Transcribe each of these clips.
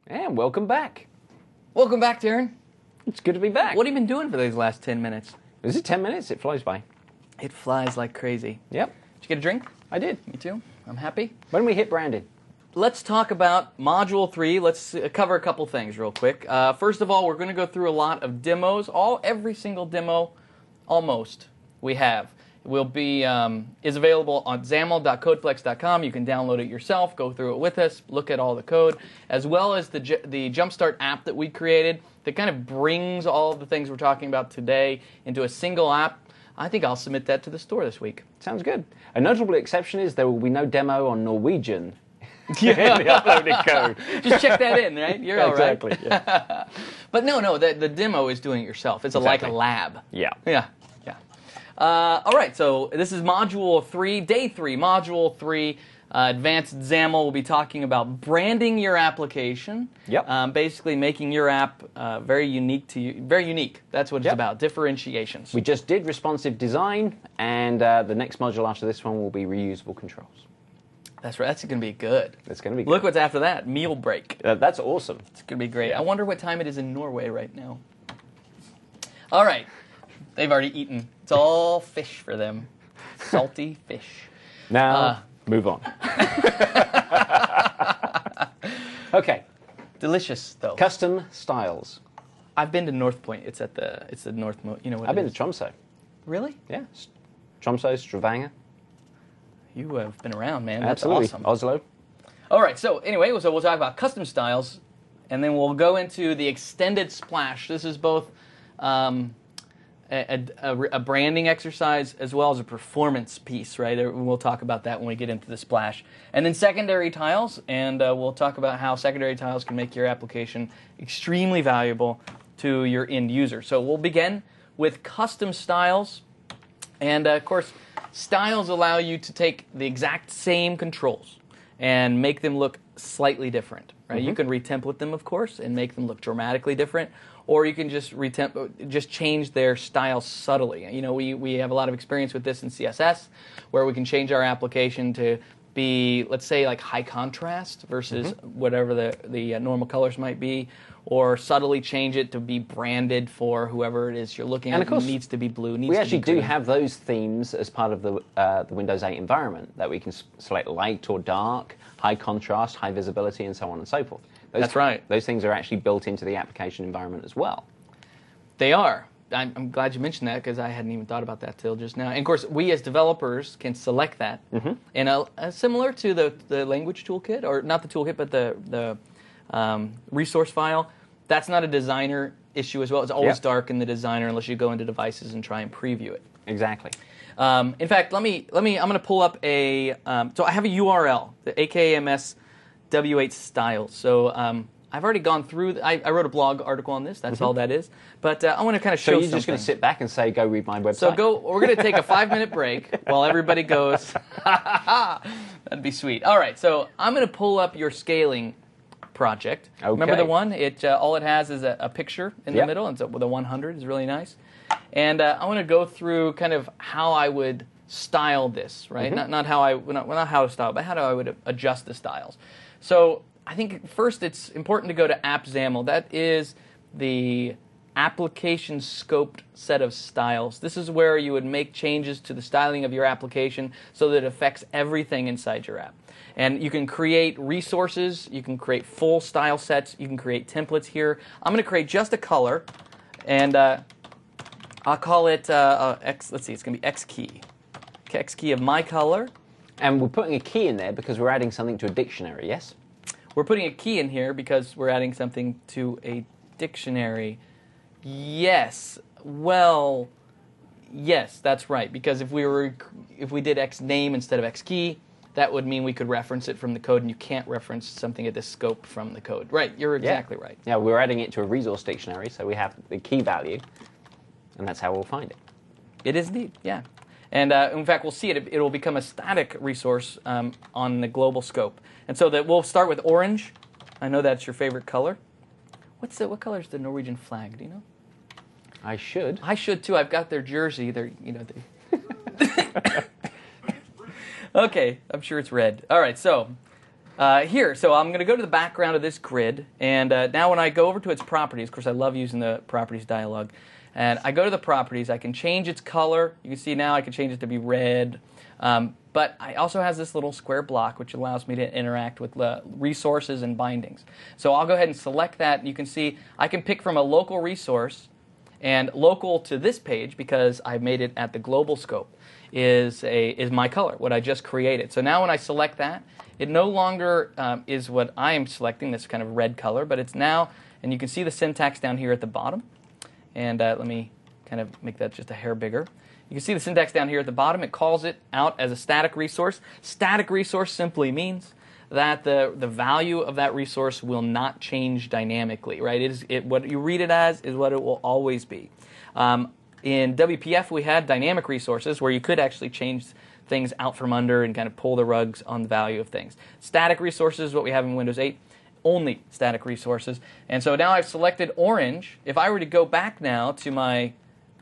And welcome back. Welcome back, Darren. It's good to be back. What have you been doing for these last 10 minutes? Is it 10 minutes? It flies by. It flies like crazy. Yep, Did you get a drink? I did. Me too. I'm happy. When we hit branding. Let's talk about Module 3. Let's cover a couple things real quick. First of all, we're going to go through a lot of demos. Every single demo, almost, we have. Is available on xaml.codeflex.com. You can download it yourself, go through it with us, look at all the code, as well as the Jumpstart app that we created that kind of brings all of the things we're talking about today into a single app. I think I'll submit that to the store this week. Sounds good. A notable exception is there will be no demo on Norwegian in the uploaded code. Just check that in, right? You're all right. Exactly, yeah. But no, the demo is doing it yourself. It's like a lab. Yeah. Yeah. All right, so this is Module 3, Day 3, Module 3. Advanced XAML will be talking about branding your application. Yep. Basically making your app very unique to you. Very unique. That's what it's about. Differentiations. We just did responsive design, and the next module after this one will be reusable controls. That's right. That's going to be good. That's going to be good. Look what's after that. Meal break. That's awesome. It's going to be great. I wonder what time it is in Norway right now. All right. They've already eaten. It's all fish for them. Salty fish. Now, move on. Okay. Delicious, though. Custom styles. I've been to North Point. It's the North. You know what? I've been to Tromsø. Really? Yeah. Tromsø, Stavanger. You have been around, man. That's Absolutely. awesome. Oslo. All right. So anyway, we'll talk about custom styles, and then we'll go into the extended splash. This is both a branding exercise as well as a performance piece, right? We'll talk about that when we get into the splash. And then secondary tiles, and we'll talk about how secondary tiles can make your application extremely valuable to your end user. So we'll begin with custom styles. And of course, styles allow you to take the exact same controls and make them look slightly different, right? Mm-hmm. You can retemplate them, of course, and make them look dramatically different. Or you can just change their style subtly. You know, we have a lot of experience with this in CSS, where we can change our application to be, let's say, like high contrast versus whatever the normal colors might be, or subtly change it to be branded for whoever it is you're looking at. And of course, it needs to be blue. We actually do have those themes as part of the Windows 8 environment that we can select light or dark, high contrast, high visibility, and so on and so forth. That's right. Those things are actually built into the application environment as well. They are. I'm glad you mentioned that because I hadn't even thought about that till just now. And of course, we as developers can select that. And similar to the language toolkit, or not the toolkit, but the resource file, that's not a designer issue as well. It's always dark in the designer unless you go into devices and try and preview it. Exactly. In fact, I'm going to pull up so I have a URL, the AKMS W8 styles. So I've already gone through. I wrote a blog article on this. That's all that is. But I want to kind of show. So you're just going to sit back and say, "Go read my website." So we're going to take a 5-minute break while everybody goes. That'd be sweet. All right. So I'm going to pull up your scaling project. Okay. Remember the one? All it has is a picture in the middle, and so the 100 is really nice. And I want to go through kind of how I would style this, right? Not how to style, but how I would adjust the styles. So I think first it's important to go to AppXAML. That is the application scoped set of styles. This is where you would make changes to the styling of your application so that it affects everything inside your app. And you can create resources, you can create full style sets, you can create templates here. I'm going to create just a color, and I'll call it X. Let's see, it's going to be X key. X key of my color. And we're putting a key in there because we're adding something to a dictionary, yes? We're putting a key in here because we're adding something to a dictionary. Yes. Well, yes, that's right. Because if we did X name instead of X key, that would mean we could reference it from the code, and you can't reference something at this scope from the code. Right, you're exactly right. Yeah, we're adding it to a resource dictionary, so we have the key value, and that's how we'll find it. It is neat, yeah. And in fact, we'll see it will become a static resource on the global scope. And so that we'll start with orange. I know that's your favorite color. What color is the Norwegian flag? Do you know? I should. I should too. I've got their jersey. Okay, I'm sure it's red. All right, so Here, so I'm going to go to the background of this grid, and now when I go over to its properties, of course I love using the properties dialog, and I go to the properties, I can change its color. You can see now I can change it to be red, but I also has this little square block which allows me to interact with resources and bindings. So I'll go ahead and select that, and you can see I can pick from a local resource, and local to this page, because I've made it at the global scope, is my color, what I just created. So now when I select that, it no longer is what I am selecting, this kind of red color, but it's now, and you can see the syntax down here at the bottom. And let me kind of make that just a hair bigger. You can see the syntax down here at the bottom. It calls it out as a static resource. Static resource simply means that the value of that resource will not change dynamically, right? What you read it as is what it will always be. In WPF, we had dynamic resources where you could actually change things out from under and kind of pull the rugs on the value of things. Static resources, what we have in Windows 8, only static resources. And so now I've selected orange. If I were to go back now to my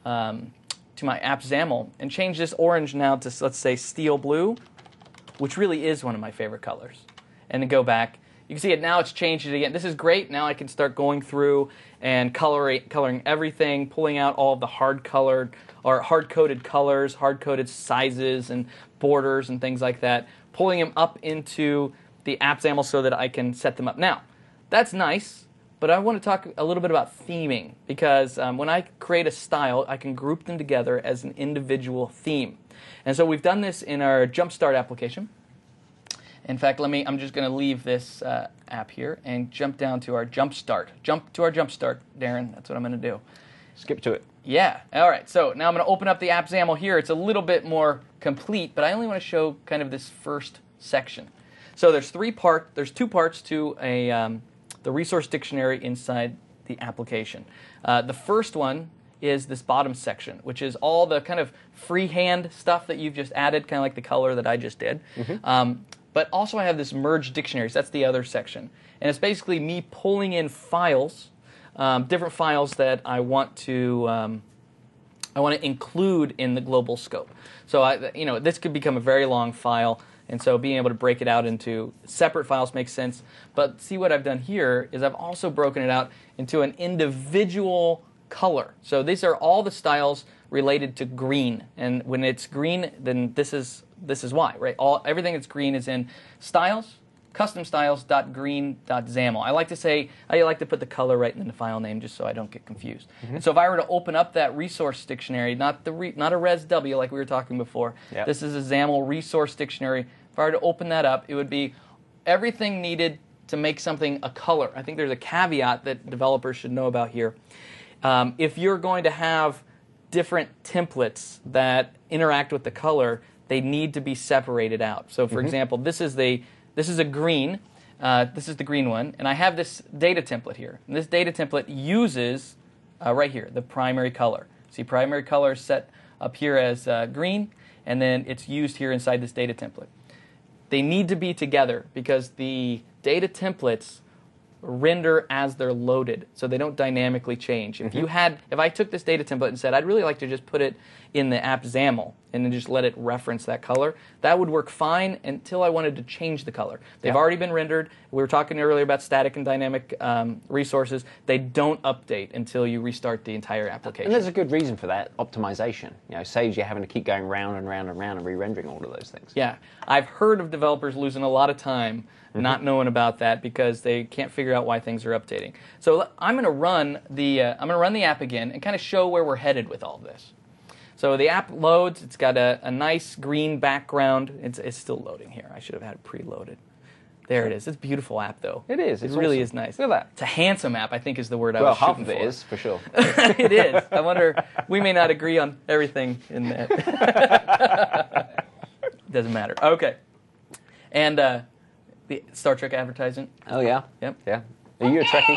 app XAML and change this orange now to, let's say, steel blue, which really is one of my favorite colors, and then go back, you can see it now, it's changed it again. This is great. Now I can start going through and coloring everything, pulling out all of the hard-coded colors, hard-coded sizes and borders and things like that, pulling them up into the app XAML so that I can set them up. Now, that's nice, but I want to talk a little bit about theming, because when I create a style, I can group them together as an individual theme. And so we've done this in our Jumpstart application. In fact, I'm just going to leave this app here and jump down to our Jumpstart. Jump to our Jumpstart, Darren. That's what I'm going to do. Skip to it. Yeah. All right. So now I'm going to open up the app XAML here. It's a little bit more complete, but I only want to show kind of this first section. So there's two parts to the resource dictionary inside the application. The first one is this bottom section, which is all the kind of freehand stuff that you've just added, kind of like the color that I just did. Mm-hmm. But also I have this merge dictionaries. That's the other section. And it's basically me pulling in files, different files that I want to include in the global scope. So this could become a very long file, and so being able to break it out into separate files makes sense. But see, what I've done here is I've also broken it out into an individual color. So these are all the styles related to green, and when it's green, then this is why, right? Everything that's green is in styles, custom styles.green.xaml. I like to put the color right in the file name just so I don't get confused. Mm-hmm. And so if I were to open up that resource dictionary, not a ResW like we were talking before, yep. This is a XAML resource dictionary. If I were to open that up, it would be everything needed to make something a color. I think there's a caveat that developers should know about here. If you're going to have different templates that interact with the color, they need to be separated out. So, for example, this is a green. This is the green one, and I have this data template here. And this data template uses right here the primary color. See, primary color is set up here as green, and then it's used here inside this data template. They need to be together because the data templates render as they're loaded, so they don't dynamically change. If I took this data template and said, I'd really like to just put it in the app XAML and then just let it reference that color, that would work fine until I wanted to change the color. They've already been rendered. We were talking earlier about static and dynamic resources. They don't update until you restart the entire application. And there's a good reason for that, optimization. Saves you having to keep going round and round and round and re-rendering all of those things. Yeah. I've heard of developers losing a lot of time not knowing about that because they can't figure out why things are updating. So I'm going to run the app again and kind of show where we're headed with all of this. So the app loads. It's got a nice green background. It's still loading here. I should have had it preloaded. There it is. It's a beautiful app, though. It is. It really is nice. Look at that. It's a handsome app, I think is the word I was shooting for. Well, half of it is, for sure. It is. I wonder, we may not agree on everything in that. Doesn't matter. Okay. And the Star Trek advertisement. Oh, yeah? Yep. Yeah. Are you a Trekkie?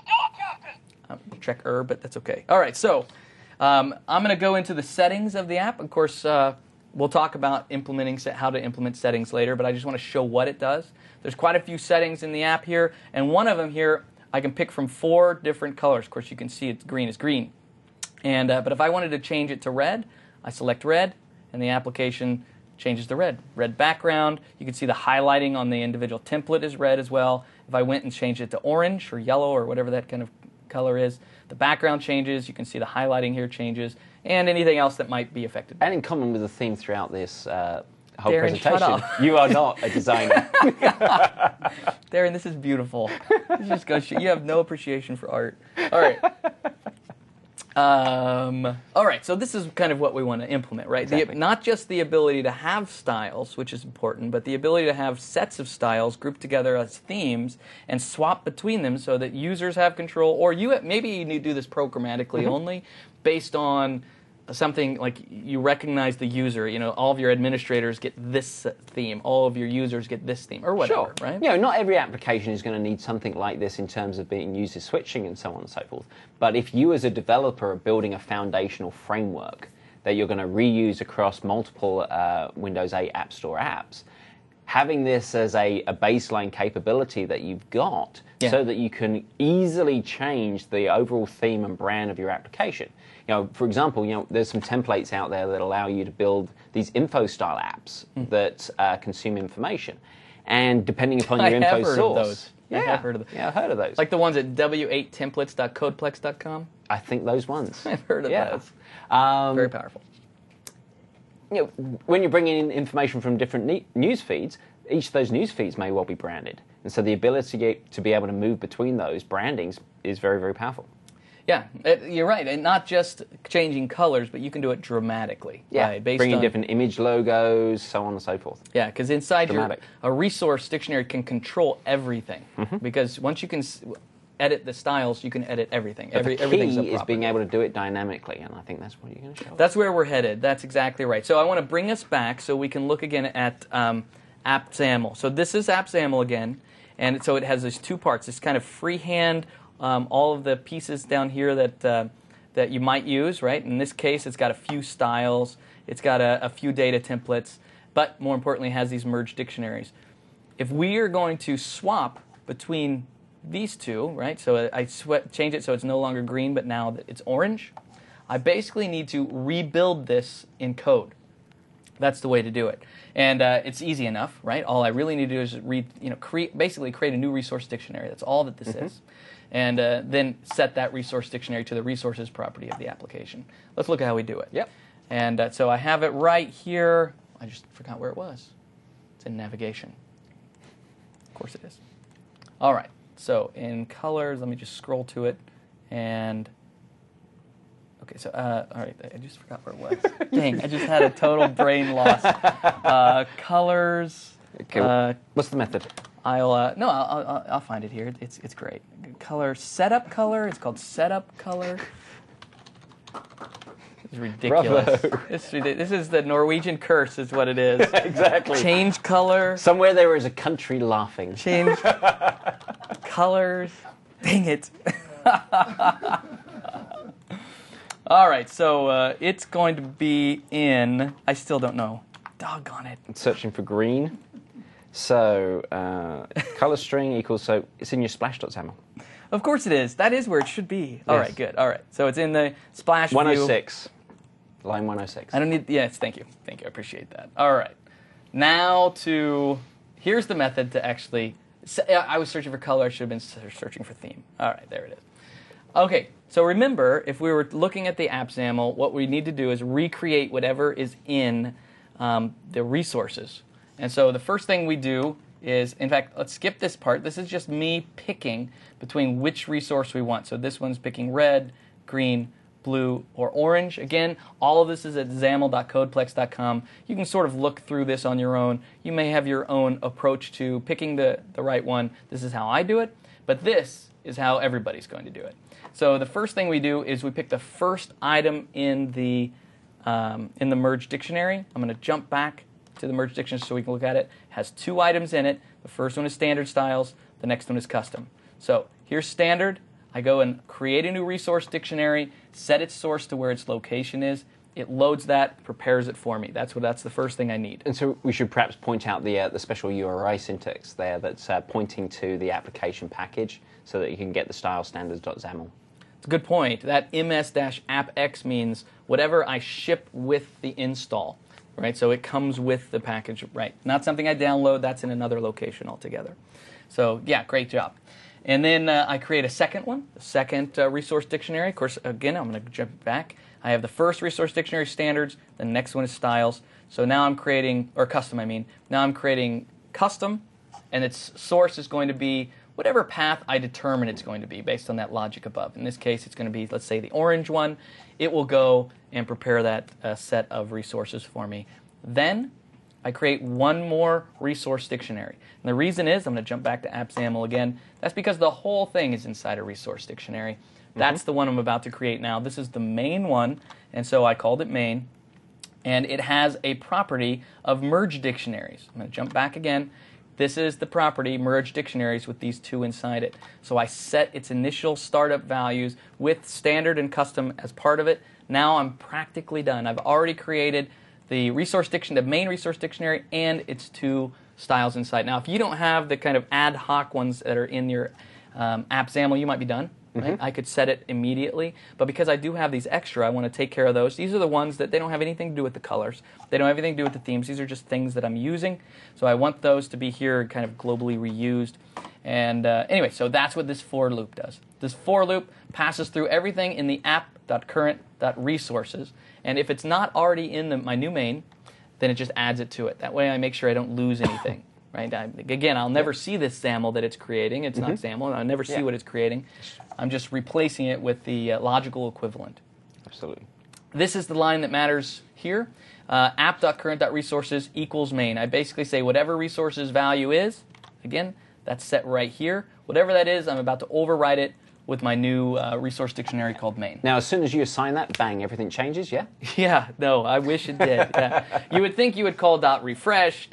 Trek-er, but that's okay. All right, so I'm going to go into the settings of the app. Of course, we'll talk about how to implement settings later, but I just want to show what it does. There's quite a few settings in the app here, and one of them here I can pick from 4 different colors. Of course, you can see it's green. And but if I wanted to change it to red, I select red, and the application changes the red. Red background. You can see the highlighting on the individual template is red as well. If I went and changed it to orange or yellow or whatever that kind of color is, the background changes. You can see the highlighting here changes, and anything else that might be affected. And in common with the theme throughout this whole Darren, presentation, shut up. you are not a designer. Darren, this is beautiful. This just goes. You have no appreciation for art. All right. All right, so this is kind of what we want to implement, right? Exactly. Not just the ability to have styles, which is important, but the ability to have sets of styles grouped together as themes and swap between them so that users have control, or maybe you need to do this programmatically only based on something like you recognize the user. You know, all of your administrators get this theme, all of your users get this theme, or whatever, right? You know, not every application is going to need something like this in terms of being user switching and so on and so forth. But if you as a developer are building a foundational framework that you're going to reuse across multiple Windows 8 App Store apps, having this as a baseline capability that you've got so that you can easily change the overall theme and brand of your application. You know, for example, there's some templates out there that allow you to build these info style apps that consume information. And depending upon your info source. I have heard of those. Yeah, I've heard of those. Like the ones at w8templates.codeplex.com? I think those ones. I've heard of those. Very powerful. You know, when you're bringing in information from different news feeds, each of those news feeds may well be branded. And so the ability to be able to move between those brandings is very, very powerful. Yeah, you're right. And not just changing colors, but you can do it dramatically. Yeah, right? Bringing different image logos, so on and so forth. Yeah, because inside a resource dictionary can control everything. Because once you can edit the styles, you can edit everything. But the key is being able to do it dynamically, and I think that's what you're going to show us. That's where we're headed. That's exactly right. So I want to bring us back so we can look again at AppSaml. So this is AppSaml again, and so it has these two parts. It's kind of freehand. All of the pieces down here that you might use, right? In this case, it's got a few styles, it's got a few data templates, but more importantly, it has these merged dictionaries. If we are going to swap between these two, right? So I change it so it's no longer green, but now it's orange. I basically need to rebuild this in code. That's the way to do it, and it's easy enough, right? All I really need to do is basically create a new resource dictionary. That's all that this is. And then set that resource dictionary to the resources property of the application. Let's look at how we do it. Yep. And so I have it right here. I just forgot where it was. It's in navigation. Of course it is. All right. So in colors, let me just scroll to it. And okay, so all right, I just forgot where it was. Dang, I just had a total brain loss. Colors. Okay. What's the method? I'll find it here. It's great. Color setup color. It's called setup color. It's ridiculous. This is the Norwegian curse, is what it is. Exactly. Change color. Somewhere there is a country laughing. Change colors. Dang it. All right, so it's going to be in. I still don't know. Doggone it. It's searching for green. So, color string equals, so it's in your splash.xaml. Of course it is. That is where it should be. All right, good. All right. So it's in the splash 106. Line 106. I don't need, yes, thank you. Thank you. I appreciate that. All right. Now here's the method to actually, I was searching for color. I should have been searching for theme. All right, there it is. Okay, so remember, if we were looking at the AppSaml, what we need to do is recreate whatever is in the resources. And so the first thing we do is, in fact, let's skip this part. This is just me picking between which resource we want. So this one's picking red, green, blue, or orange. Again, all of this is at xaml.codeplex.com. You can sort of look through this on your own. You may have your own approach to picking the right one. This is how I do it, but this is how everybody's going to do it. So the first thing we do is we pick the first item in the merged dictionary. I'm going to jump back to the merged dictionary so we can look at it. It has two items in it. The first one is standard styles. The next one is custom. So here's standard. I go and create a new resource dictionary, set its source to where its location is. It loads that, prepares it for me. That's the first thing I need. And so we should perhaps point out the special URI syntax there that's pointing to the application package so that you can get the style standards.xaml. It's a good point. That ms-appx means whatever I ship with the install. right? So it comes with the package, right? Not something I download. That's in another location altogether. So yeah, great job. And then I create a second one, the second resource dictionary. Of course, again, I'm going to jump back. I have the first resource dictionary, standards. The next one is styles. So now I'm creating, or custom, I mean. Now I'm creating custom, and its source is going to be whatever path I determine it's going to be based on that logic above. In this case, it's going to be, let's say, the orange one. It will go and prepare that set of resources for me. Then I create one more resource dictionary. And the reason is, I'm going to jump back to AppSAML again. That's because the whole thing is inside a resource dictionary. That's the one I'm about to create now. This is the main one, and so I called it main. And it has a property of merge dictionaries. I'm going to jump back again. This is the property, merge dictionaries, with these two inside it. So I set its initial startup values with standard and custom as part of it. Now I'm practically done. I've already created the resource dictionary, the main resource dictionary, and its two styles inside. Now, if you don't have the kind of ad hoc ones that are in your AppSAML, you might be done. Right? I could set it immediately, but because I do have these extra, I want to take care of those. These are the ones that they don't have anything to do with the colors. They don't have anything to do with the themes. These are just things that I'm using. So I want those to be here kind of globally reused. And anyway, so that's what this for loop does. This for loop passes through everything in the app.current.resources. And if it's not already in my new main, then it just adds it to it. That way I make sure I don't lose anything. Right? Again, I'll never see this SAML that it's creating. It's not SAML. I'll never see what it's creating. I'm just replacing it with the logical equivalent. Absolutely. This is the line that matters here. App.current.resources equals main. I basically say whatever resources value is, again, that's set right here. Whatever that is, I'm about to override it with my new resource dictionary called main. Now, as soon as you assign that, bang, everything changes, yeah? Yeah, no, I wish it did. Yeah. You would think you would call .refresh,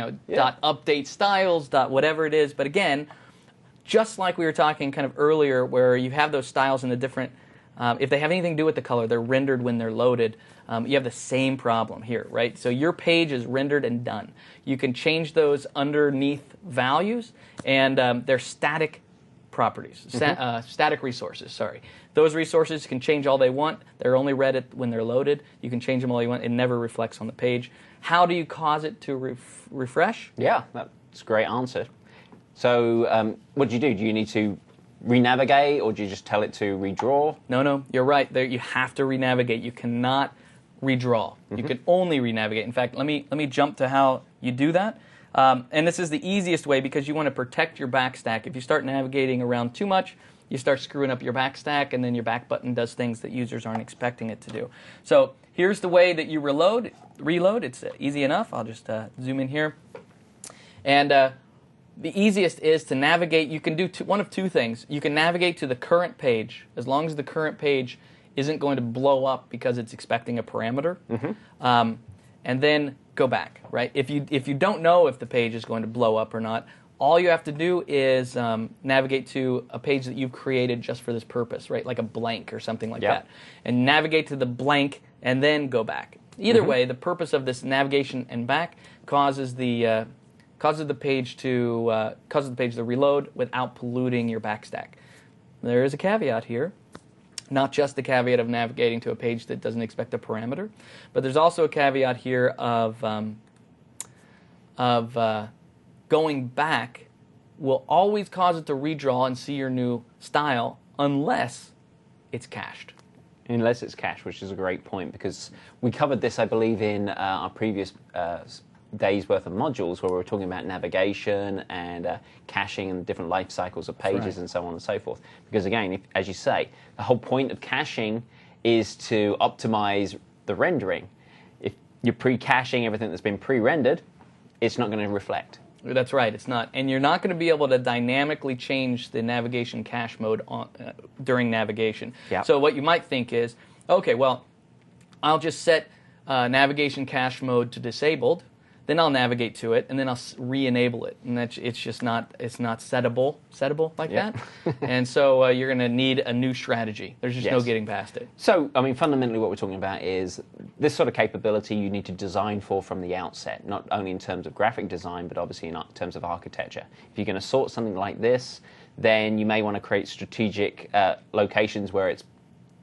.update styles, whatever it is, but again, just like we were talking kind of earlier where you have those styles in the different, if they have anything to do with the color, they're rendered when they're loaded. You have the same problem here, right? So your page is rendered and done. You can change those underneath values, and they're static properties, static resources, sorry. Those resources can change all they want. They're only read when they're loaded. You can change them all you want. It never reflects on the page. How do you cause it to refresh? Yeah, that's a great answer. So what do? Do you need to re-navigate, or do you just tell it to redraw? No, you're right. There, you have to re-navigate. You cannot redraw. You can only re-navigate. In fact, let me jump to how you do that. And this is the easiest way because you want to protect your backstack. If you start navigating around too much, you start screwing up your backstack, and then your back button does things that users aren't expecting it to do. So here's the way that you reload. It's easy enough. I'll just zoom in here. And the easiest is to navigate. You can do one of two things. You can navigate to the current page, as long as the current page isn't going to blow up because it's expecting a parameter. And then go back, right? If you don't know if the page is going to blow up or not, all you have to do is navigate to a page that you've created just for this purpose, right? Like a blank or something like that. And navigate to the blank and then go back. Either way, the purpose of this navigation and back causes the page to reload without polluting your backstack. There is a caveat here. Not just the caveat of navigating to a page that doesn't expect a parameter, but there's also a caveat here of going back will always cause it to redraw and see your new style unless it's cached. Unless it's cached, which is a great point, because we covered this, I believe, in our previous days worth of modules where we were talking about navigation and caching and different life cycles of pages and so on and so forth. Because again, as you say, the whole point of caching is to optimize the rendering. If you're pre-caching everything that's been pre-rendered, it's not going to reflect. That's right, it's not. And you're not going to be able to dynamically change the navigation cache mode during navigation. So what you might think is, okay, well, I'll just set navigation cache mode to disabled, then I'll navigate to it, and then I'll re-enable it. And it's just not, it's not settable like that. And so you're going to need a new strategy. There's just no getting past it. So, I mean, fundamentally what we're talking about is this sort of capability you need to design for from the outset, not only in terms of graphic design, but obviously in terms of architecture. If you're going to sort something like this, then you may want to create strategic locations where it's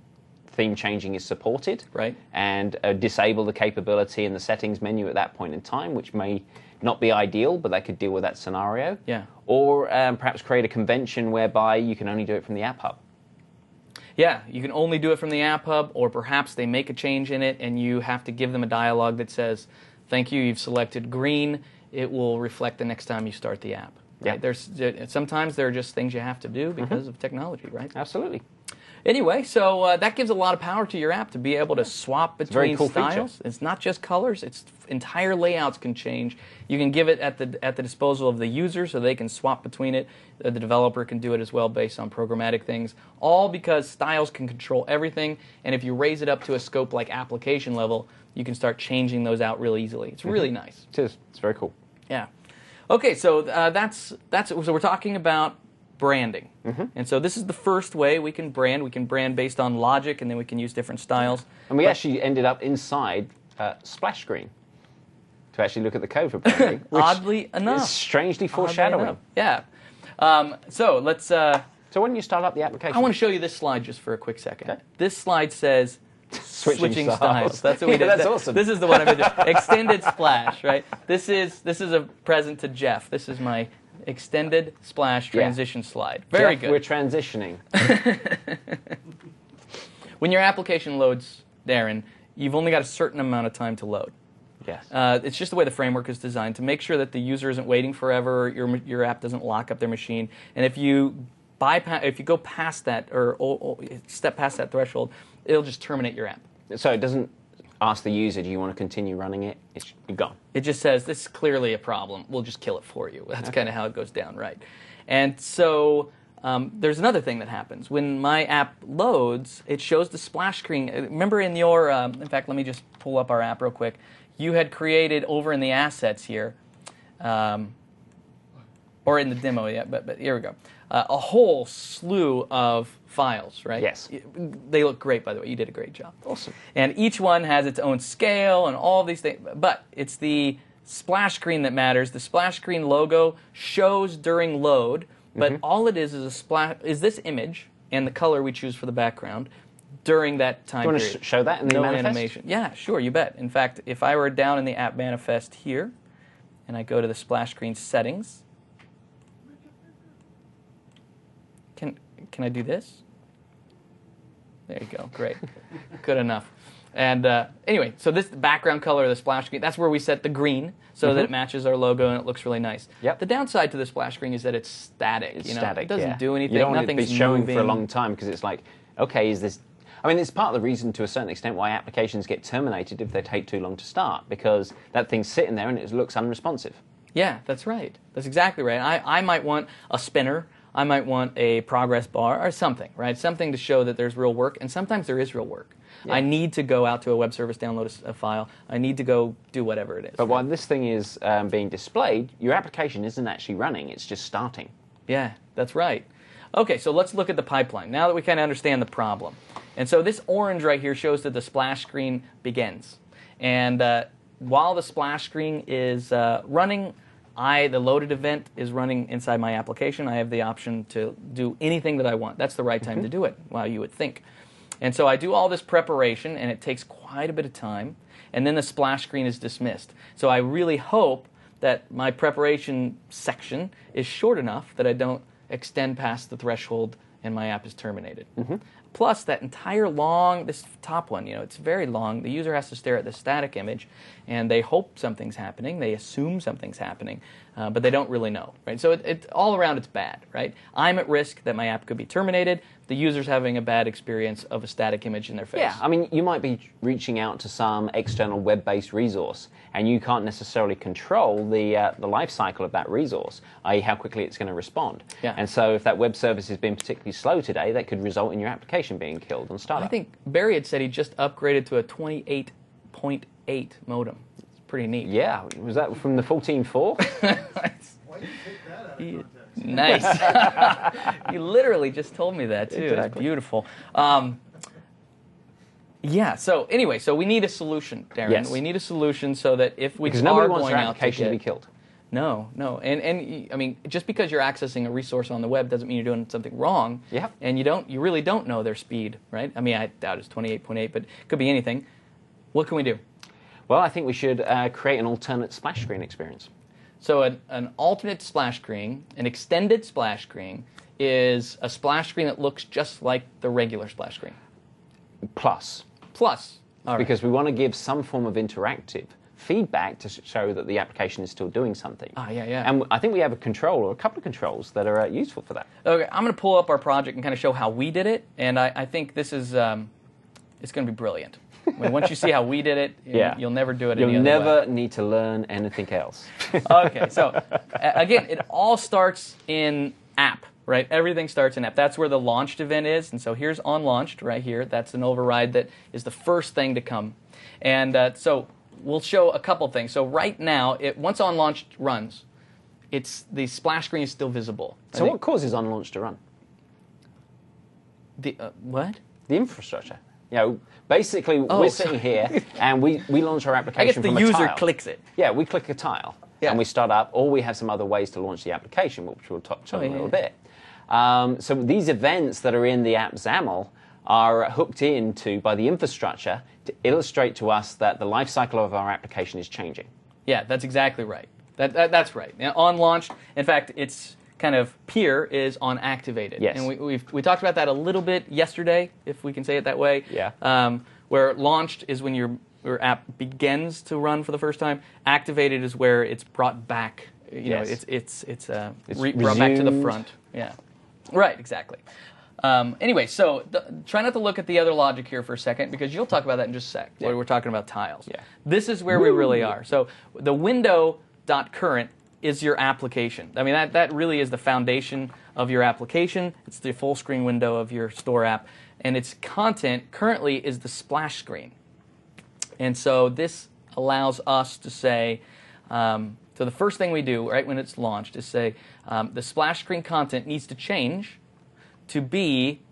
theme changing is supported, right, and disable the capability in the settings menu at that point in time, which may not be ideal, but they could deal with that scenario. Yeah. Or perhaps create a convention whereby you can only do it from the App Hub. Yeah, you can only do it from the App Hub, or perhaps they make a change in it and you have to give them a dialog that says, thank you, you've selected green. It will reflect the next time you start the app. Right? Yeah. Sometimes there are just things you have to do because of technology, right? Absolutely. Anyway, so that gives a lot of power to your app to be able to swap between cool styles. feature. It's not just colors; it's entire layouts can change. You can give it at the disposal of the user, so they can swap between it. The developer can do it as well based on programmatic things. All because styles can control everything, and if you raise it up to a scope like application level, you can start changing those out really easily. It's really nice. It is. It's very cool. Yeah. Okay, so that's so we're talking about branding. And so this is the first way we can brand. We can brand based on logic, and then we can use different styles. And we actually ended up inside Splash Screen to actually look at the code for branding. Oddly enough. It's strangely foreshadowing. Yeah. So let's... So why don't you start up the application? I want to show you this slide just for a quick second. Okay. This slide says switching styles. That's what we did. That's awesome. This is the one I've been doing. Extended Splash, right? This is a present to Jeff. This is my extended splash transition slide. Very Jeff, good. We're transitioning. When your application loads, Darren, you've only got a certain amount of time to load. Yes. It's just the way the framework is designed to make sure that the user isn't waiting forever, your app doesn't lock up their machine, and if you go past that or step past that threshold, it'll just terminate your app. So it doesn't ask the user, do you want to continue running it? You're gone. It just says, this is clearly a problem. We'll just kill it for you. That's kind of how it goes down, right? And so there's another thing that happens. When my app loads, it shows the splash screen. Remember in your, in fact, let me just pull up our app real quick. You had created over in the assets here, or in the demo, yeah, but here we go. A whole slew of files, right? Yes. They look great, by the way. You did a great job. Awesome. And each one has its own scale and all these things. But it's the splash screen that matters. The splash screen logo shows during load, but all it is a splash. Is this image and the color we choose for the background during that time period. Do you want to show that in the manifest? Animation. Yeah, sure, you bet. In fact, if I were down in the app manifest here, and I go to the splash screen settings, can I do this? There you go. Great. Good enough. And anyway, so this background color of the splash screen, that's where we set the green so that it matches our logo and it looks really nice. Yep. The downside to the splash screen is that it's static. It's static. It doesn't do anything. You don't want it to be showing moving for a long time because it's like, okay, is this... I mean, it's part of the reason to a certain extent why applications get terminated if they take too long to start, because that thing's sitting there and it looks unresponsive. Yeah, that's right. That's exactly right. I might want a spinner. I might want a progress bar or something, right? Something to show that there's real work, and sometimes there is real work. Yeah. I need to go out to a web service, download a file. I need to go do whatever it is. But while this thing is being displayed, your application isn't actually running. It's just starting. Yeah, that's right. Okay, so let's look at the pipeline, now that we kind of understand the problem. And so this orange right here shows that the splash screen begins. And while the splash screen is running, the loaded event is running inside my application. I have the option to do anything that I want. That's the right time to do it, well, you would think. And so I do all this preparation, and it takes quite a bit of time, and then the splash screen is dismissed. So I really hope that my preparation section is short enough that I don't extend past the threshold and my app is terminated. Plus, that entire this top one, it's very long. The user has to stare at the static image, and they hope something's happening. They assume something's happening, but they don't really know, right? So all around, it's bad, right? I'm at risk that my app could be terminated. The user's having a bad experience of a static image in their face. Yeah, I mean, you might be reaching out to some external web-based resource, and you can't necessarily control the life cycle of that resource, i.e. how quickly it's going to respond. Yeah. And so if that web service has been particularly slow today, that could result in your application being killed on startup. I think Barry had said he just upgraded to a 28.8 modem. It's pretty neat. Yeah, was that from the 14.4? Why did you take that out of context? Nice. You literally just told me that, too. Exactly. It's beautiful. Yeah, so anyway, so we need a solution, Darren. Yes. We need a solution so that if we Because are nobody wants going their out application to get, be killed. No. And I mean, just because you're accessing a resource on the web doesn't mean you're doing something wrong. Yeah. And you really don't know their speed, right? I mean, I doubt it's 28.8, but it could be anything. What can we do? Well, I think we should create an alternate splash screen experience. So an alternate splash screen, an extended splash screen, is a splash screen that looks just like the regular splash screen. Plus. All right. Because we want to give some form of interactive feedback to show that the application is still doing something. Yeah. And I think we have a control or a couple of controls that are useful for that. Okay, I'm going to pull up our project and kind of show how we did it, and I think this is it's going to be brilliant. I mean, once you see how we did it, you'll never do it any other way. You'll never need to learn anything else. Okay, so again, it all starts in app, right? Everything starts in app. That's where the launched event is, and so here's on launched right here. That's an override that is the first thing to come. And so we'll show a couple things. So right now, once on launched runs, the splash screen is still visible. So what causes on launch to run? The what? The infrastructure. Basically, we're sitting here and we launch our application from a tile. I guess the user clicks it. Yeah, we click a tile and we start up, or we have some other ways to launch the application, which we'll touch on in a little bit. So these events that are in the app XAML are hooked into by the infrastructure to illustrate to us that the life cycle of our application is changing. Yeah, that's exactly right. That's right. Now, on launched, in fact, it's kind of peer is on activated. Yes. And we talked about that a little bit yesterday, if we can say it that way. Yeah. Where launched is when your app begins to run for the first time. Activated is where it's brought back. It's brought back to the front. Yeah. Right. Exactly. Anyway, so try not to look at the other logic here for a second, because you'll talk about that in just a sec. Yeah. We're talking about tiles. Yeah. This is where we really are. So the window.current is your application. I mean, that really is the foundation of your application. It's the full screen window of your store app. And its content currently is the splash screen. And so this allows us to say, so the first thing we do right when it's launched is say, the splash screen content needs to change to be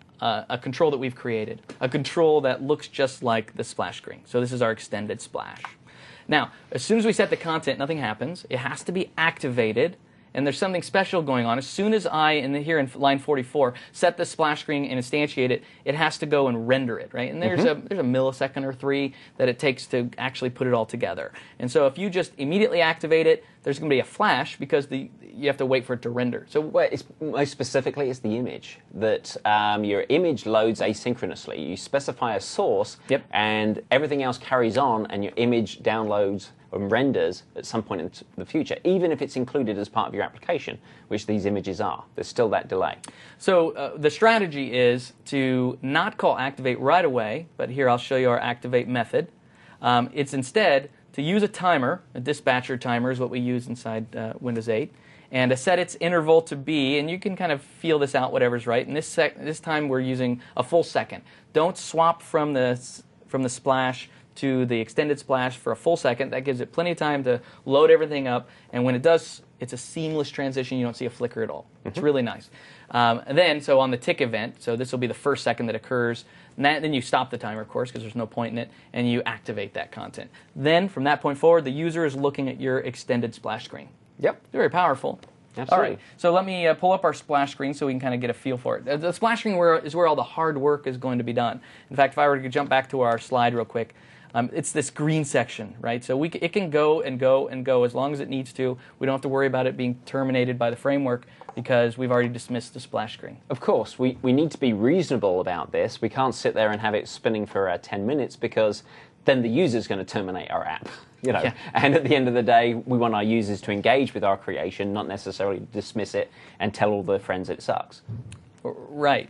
a control that we've created, a control that looks just like the splash screen. So this is our extended splash. Now, as soon as we set the content, nothing happens. It has to be activated, and there's something special going on. As soon as here in line 44, set the splash screen and instantiate it, it has to go and render it, right? And there's a millisecond or 3 that it takes to actually put it all together. And so if you just immediately activate it, there's going to be a flash because you have to wait for it to render. So most specifically, it's the image. That your image loads asynchronously. You specify a source, and everything else carries on, and your image downloads and renders at some point in the future, even if it's included as part of your application, which these images are. There's still that delay. So the strategy is to not call activate right away, but here I'll show you our activate method. It's instead to use a timer. A dispatcher timer is what we use inside Windows 8. And to set its interval to be, and you can kind of feel this out, whatever's right. And this time we're using a full second. Don't swap from the splash to the extended splash for a full second. That gives it plenty of time to load everything up. And when it does, it's a seamless transition. You don't see a flicker at all. It's really nice. And then, so on the tick event, so this will be the first second that occurs. Then you stop the timer, of course, because there's no point in it, and you activate that content. Then, from that point forward, the user is looking at your extended splash screen. Yep. Very powerful. Absolutely. All right, so let me pull up our splash screen so we can kind of get a feel for it. The splash screen is where all the hard work is going to be done. In fact, if I were to jump back to our slide real quick, it's this green section, right? So it can go and go and go as long as it needs to. We don't have to worry about it being terminated by the framework because we've already dismissed the splash screen. Of course, we need to be reasonable about this. We can't sit there and have it spinning for 10 minutes because then the user's going to terminate our app. And at the end of the day, we want our users to engage with our creation, not necessarily dismiss it and tell all their friends it sucks. Right.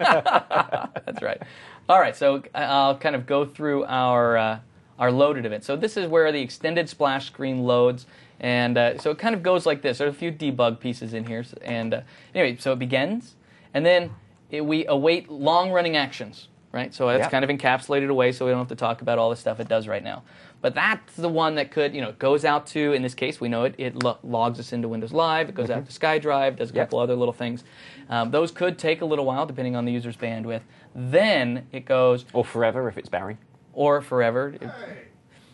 That's right. All right, so I'll kind of go through our loaded event. So this is where the extended splash screen loads, and so it kind of goes like this. There's a few debug pieces in here, and anyway, so it begins, and then we await long-running actions, right? So that's kind of encapsulated away, so we don't have to talk about all the stuff it does right now. But that's the one that could, goes out to, in this case, we know it logs us into Windows Live. It goes out to SkyDrive, does a couple other little things. Those could take a little while, depending on the user's bandwidth. Then it goes... Or forever, if it's Barry. Or forever.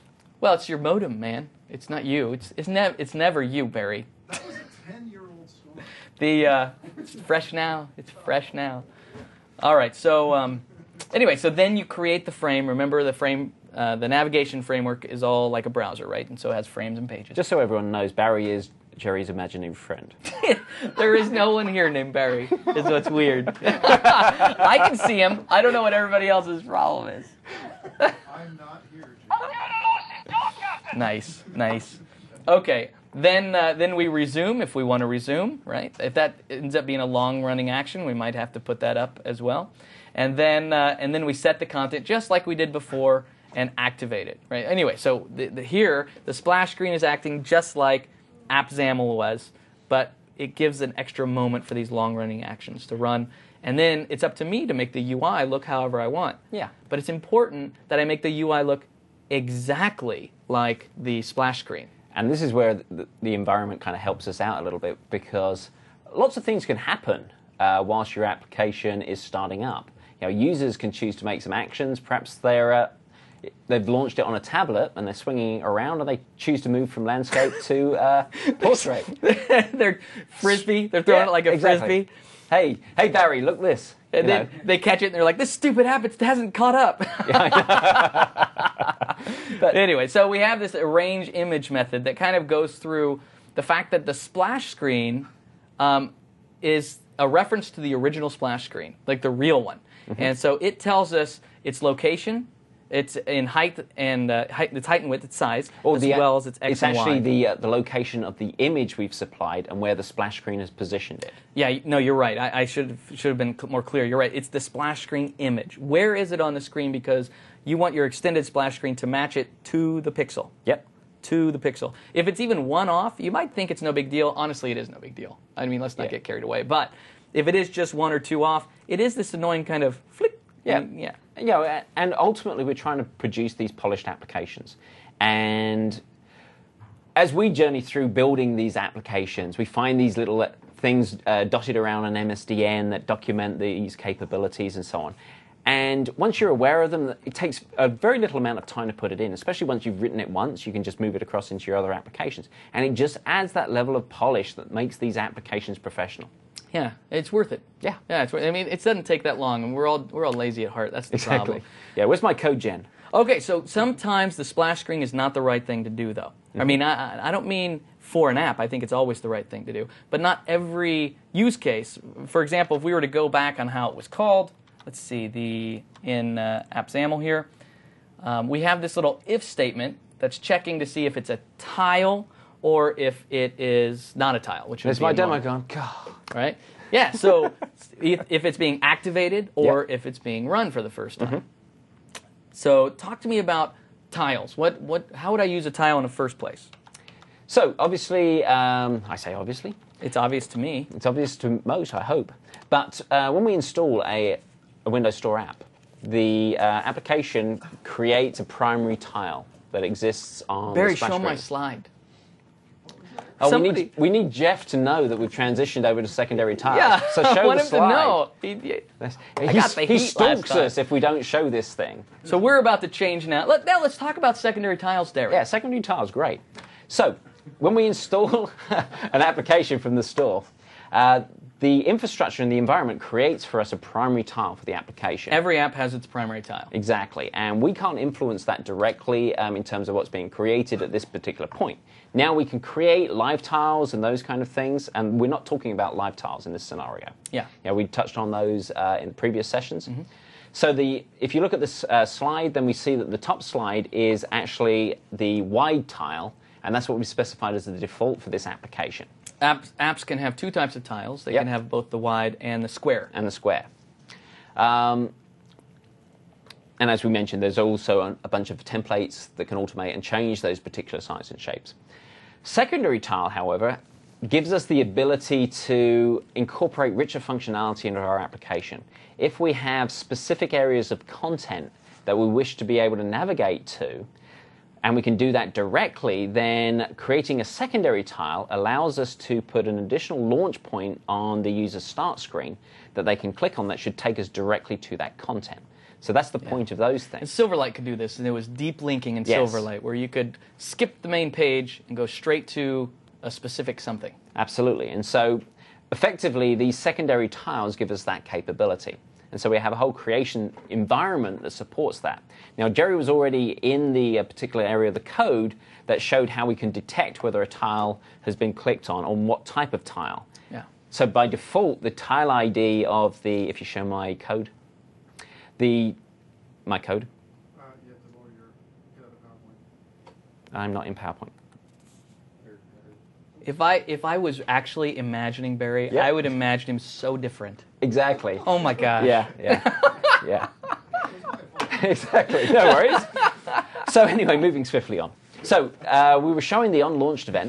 Well, it's your modem, man. It's not you. It's never you, Barry. That was a 10-year-old story. It's fresh now. It's fresh now. All right. So anyway, so then you create the frame. Remember, the frame, the navigation framework is all like a browser, right? And so it has frames and pages. Just so everyone knows, Barry is Jerry's imaginary friend. There is no one here named Barry. Is what's weird. I can see him. I don't know what everybody else's problem is. I'm not here, Jim. Nice. Okay, then we resume if we want to resume, right? If that ends up being a long-running action, we might have to put that up as well. And then we set the content just like we did before and activate it, right? Anyway, so here the splash screen is acting just like AppXAML was, but it gives an extra moment for these long-running actions to run. And then it's up to me to make the UI look however I want. Yeah. But it's important that I make the UI look exactly like the splash screen. And this is where the environment kind of helps us out a little bit, because lots of things can happen whilst your application is starting up. Users can choose to make some actions. Perhaps they've launched it on a tablet and they're swinging it around, and they choose to move from landscape to portrait. They're frisbee. They're throwing it like a frisbee. Hey, Barry, look this. And they catch it and they're like, this stupid app, it hasn't caught up. But anyway, so we have this arrange image method that kind of goes through the fact that the splash screen is a reference to the original splash screen, like the real one. Mm-hmm. And so it tells us its location, its in height and its height and width, its size, as well as its X and Y. It's actually the location of the image we've supplied and where the splash screen has positioned it. Yeah, no, you're right. I should have been more clear. You're right. It's the splash screen image. Where is it on the screen? Because you want your extended splash screen to match it to the pixel. Yep. To the pixel. If it's even one off, you might think it's no big deal. Honestly, it is no big deal. I mean, let's not get carried away. But if it is just one or two off, it is this annoying kind of flick. Yeah. And ultimately we're trying to produce these polished applications. And as we journey through building these applications, we find these little things dotted around an MSDN that document these capabilities and so on. And once you're aware of them, it takes a very little amount of time to put it in, especially once you've written it once. You can just move it across into your other applications. And it just adds that level of polish that makes these applications professional. Yeah, it's worth it. Yeah, it's worth it. I mean, it doesn't take that long, and we're all lazy at heart. That's the problem. Yeah, where's my code gen? Okay, so sometimes the splash screen is not the right thing to do, though. Mm-hmm. I mean, I don't mean for an app. I think it's always the right thing to do, but not every use case. For example, if we were to go back on how it was called, let's see, in AppXAML here, we have this little if statement that's checking to see if it's a tile or if it is not a tile. Which is my demo gone. God. Right? Yeah, so if it's being activated or if it's being run for the first time. Mm-hmm. So talk to me about tiles. How would I use a tile in the first place? So obviously, I say obviously. It's obvious to me. It's obvious to most, I hope. But when we install a Windows Store app, the application creates a primary tile that exists on Barry, the splash show screen. my slide. Oh, we need Jeff to know that we've transitioned over to secondary tiles. Yeah, so show I want the him slide. to know. He stalks us if we don't show this thing. So we're about to change now. Let's talk about secondary tiles, Derek. Yeah, secondary tiles, great. So when we install an application from the store, the infrastructure and the environment creates for us a primary tile for the application. Every app has its primary tile. Exactly, and we can't influence that directly in terms of what's being created at this particular point. Now we can create live tiles and those kind of things, and we're not talking about live tiles in this scenario. Yeah. We touched on those in previous sessions. Mm-hmm. So if you look at this slide, then we see that the top slide is actually the wide tile, and that's what we specified as the default for this application. Apps can have two types of tiles. They can have both the wide and the square. And the square. And as we mentioned, there's also a bunch of templates that can automate and change those particular sizes and shapes. Secondary tile, however, gives us the ability to incorporate richer functionality into our application. If we have specific areas of content that we wish to be able to navigate to, and we can do that directly, then creating a secondary tile allows us to put an additional launch point on the user's start screen that they can click on that should take us directly to that content. So that's the point of those And things. Silverlight could do this, and there was deep linking in Yes. Silverlight, where you could skip the main page and go straight to a specific something. Absolutely. And so effectively, these secondary tiles give us that capability. And so we have a whole creation environment that supports that. Now, Jerry was already in the particular area of the code that showed how we can detect whether a tile has been clicked on what type of tile. Yeah. So by default, the tile ID of the, if you show my code, my code, You have to lower your, get out of PowerPoint. I'm not in PowerPoint. If I was actually imagining Barry, Yeah. I would imagine him so different. Exactly. Oh my gosh. Yeah, yeah. Exactly. No worries. So anyway, moving swiftly on. So we were showing the on-launched event,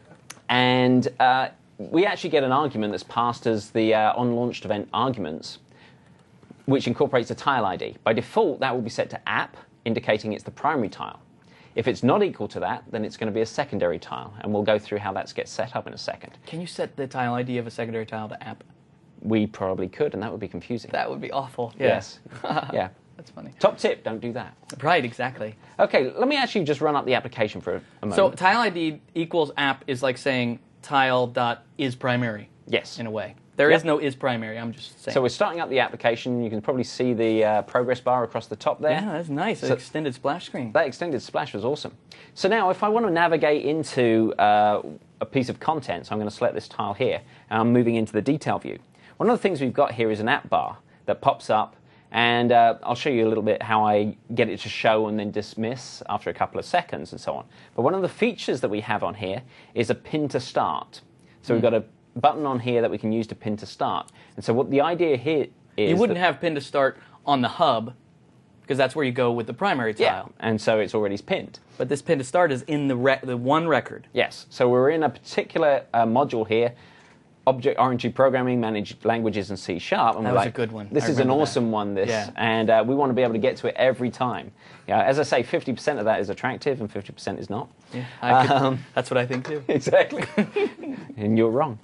and we actually get an argument that's passed as the on-launched event arguments, which incorporates a tile ID. By default, that will be set to app, indicating it's the primary tile. If it's not equal to that, then it's going to be a secondary tile, and we'll go through how that gets set up in a second. Can you set the tile ID of a secondary tile to app? We probably could, and that would be confusing. That would be awful. Yeah. Yes. Yeah. That's funny. Top tip, don't do that. Right, exactly. Okay, let me actually just run up the application for a moment. So tile ID equals app is like saying tile.isPrimary. Yes. In a way. There is no isPrimary, I'm just saying. So we're starting up the application. You can probably see the progress bar across the top there. Yeah, that's nice. An extended splash screen. That extended splash was awesome. So now if I want to navigate into a piece of content, so I'm going to select this tile here, and I'm moving into the detail view. One of the things we've got here is an app bar that pops up, and I'll show you a little bit how I get it to show and then dismiss after a couple of seconds and so on. But one of the features that we have on here is a pin to start. So we've got a button on here that we can use to pin to start. And so what the idea here is... You wouldn't have pin to start on the hub, because that's where you go with the primary tile. Yeah, and so it's already pinned. But this pin to start is in the one record. Yes, so we're in a particular module here, Object-Oriented Programming, Managed Languages, and C#. And That was a good one. This I is an remember awesome that. one, this. Yeah. And we want to be able to get to it every time. As I say, 50% of that is attractive and 50% is not. Yeah, that's what I think too. Exactly. And you're wrong.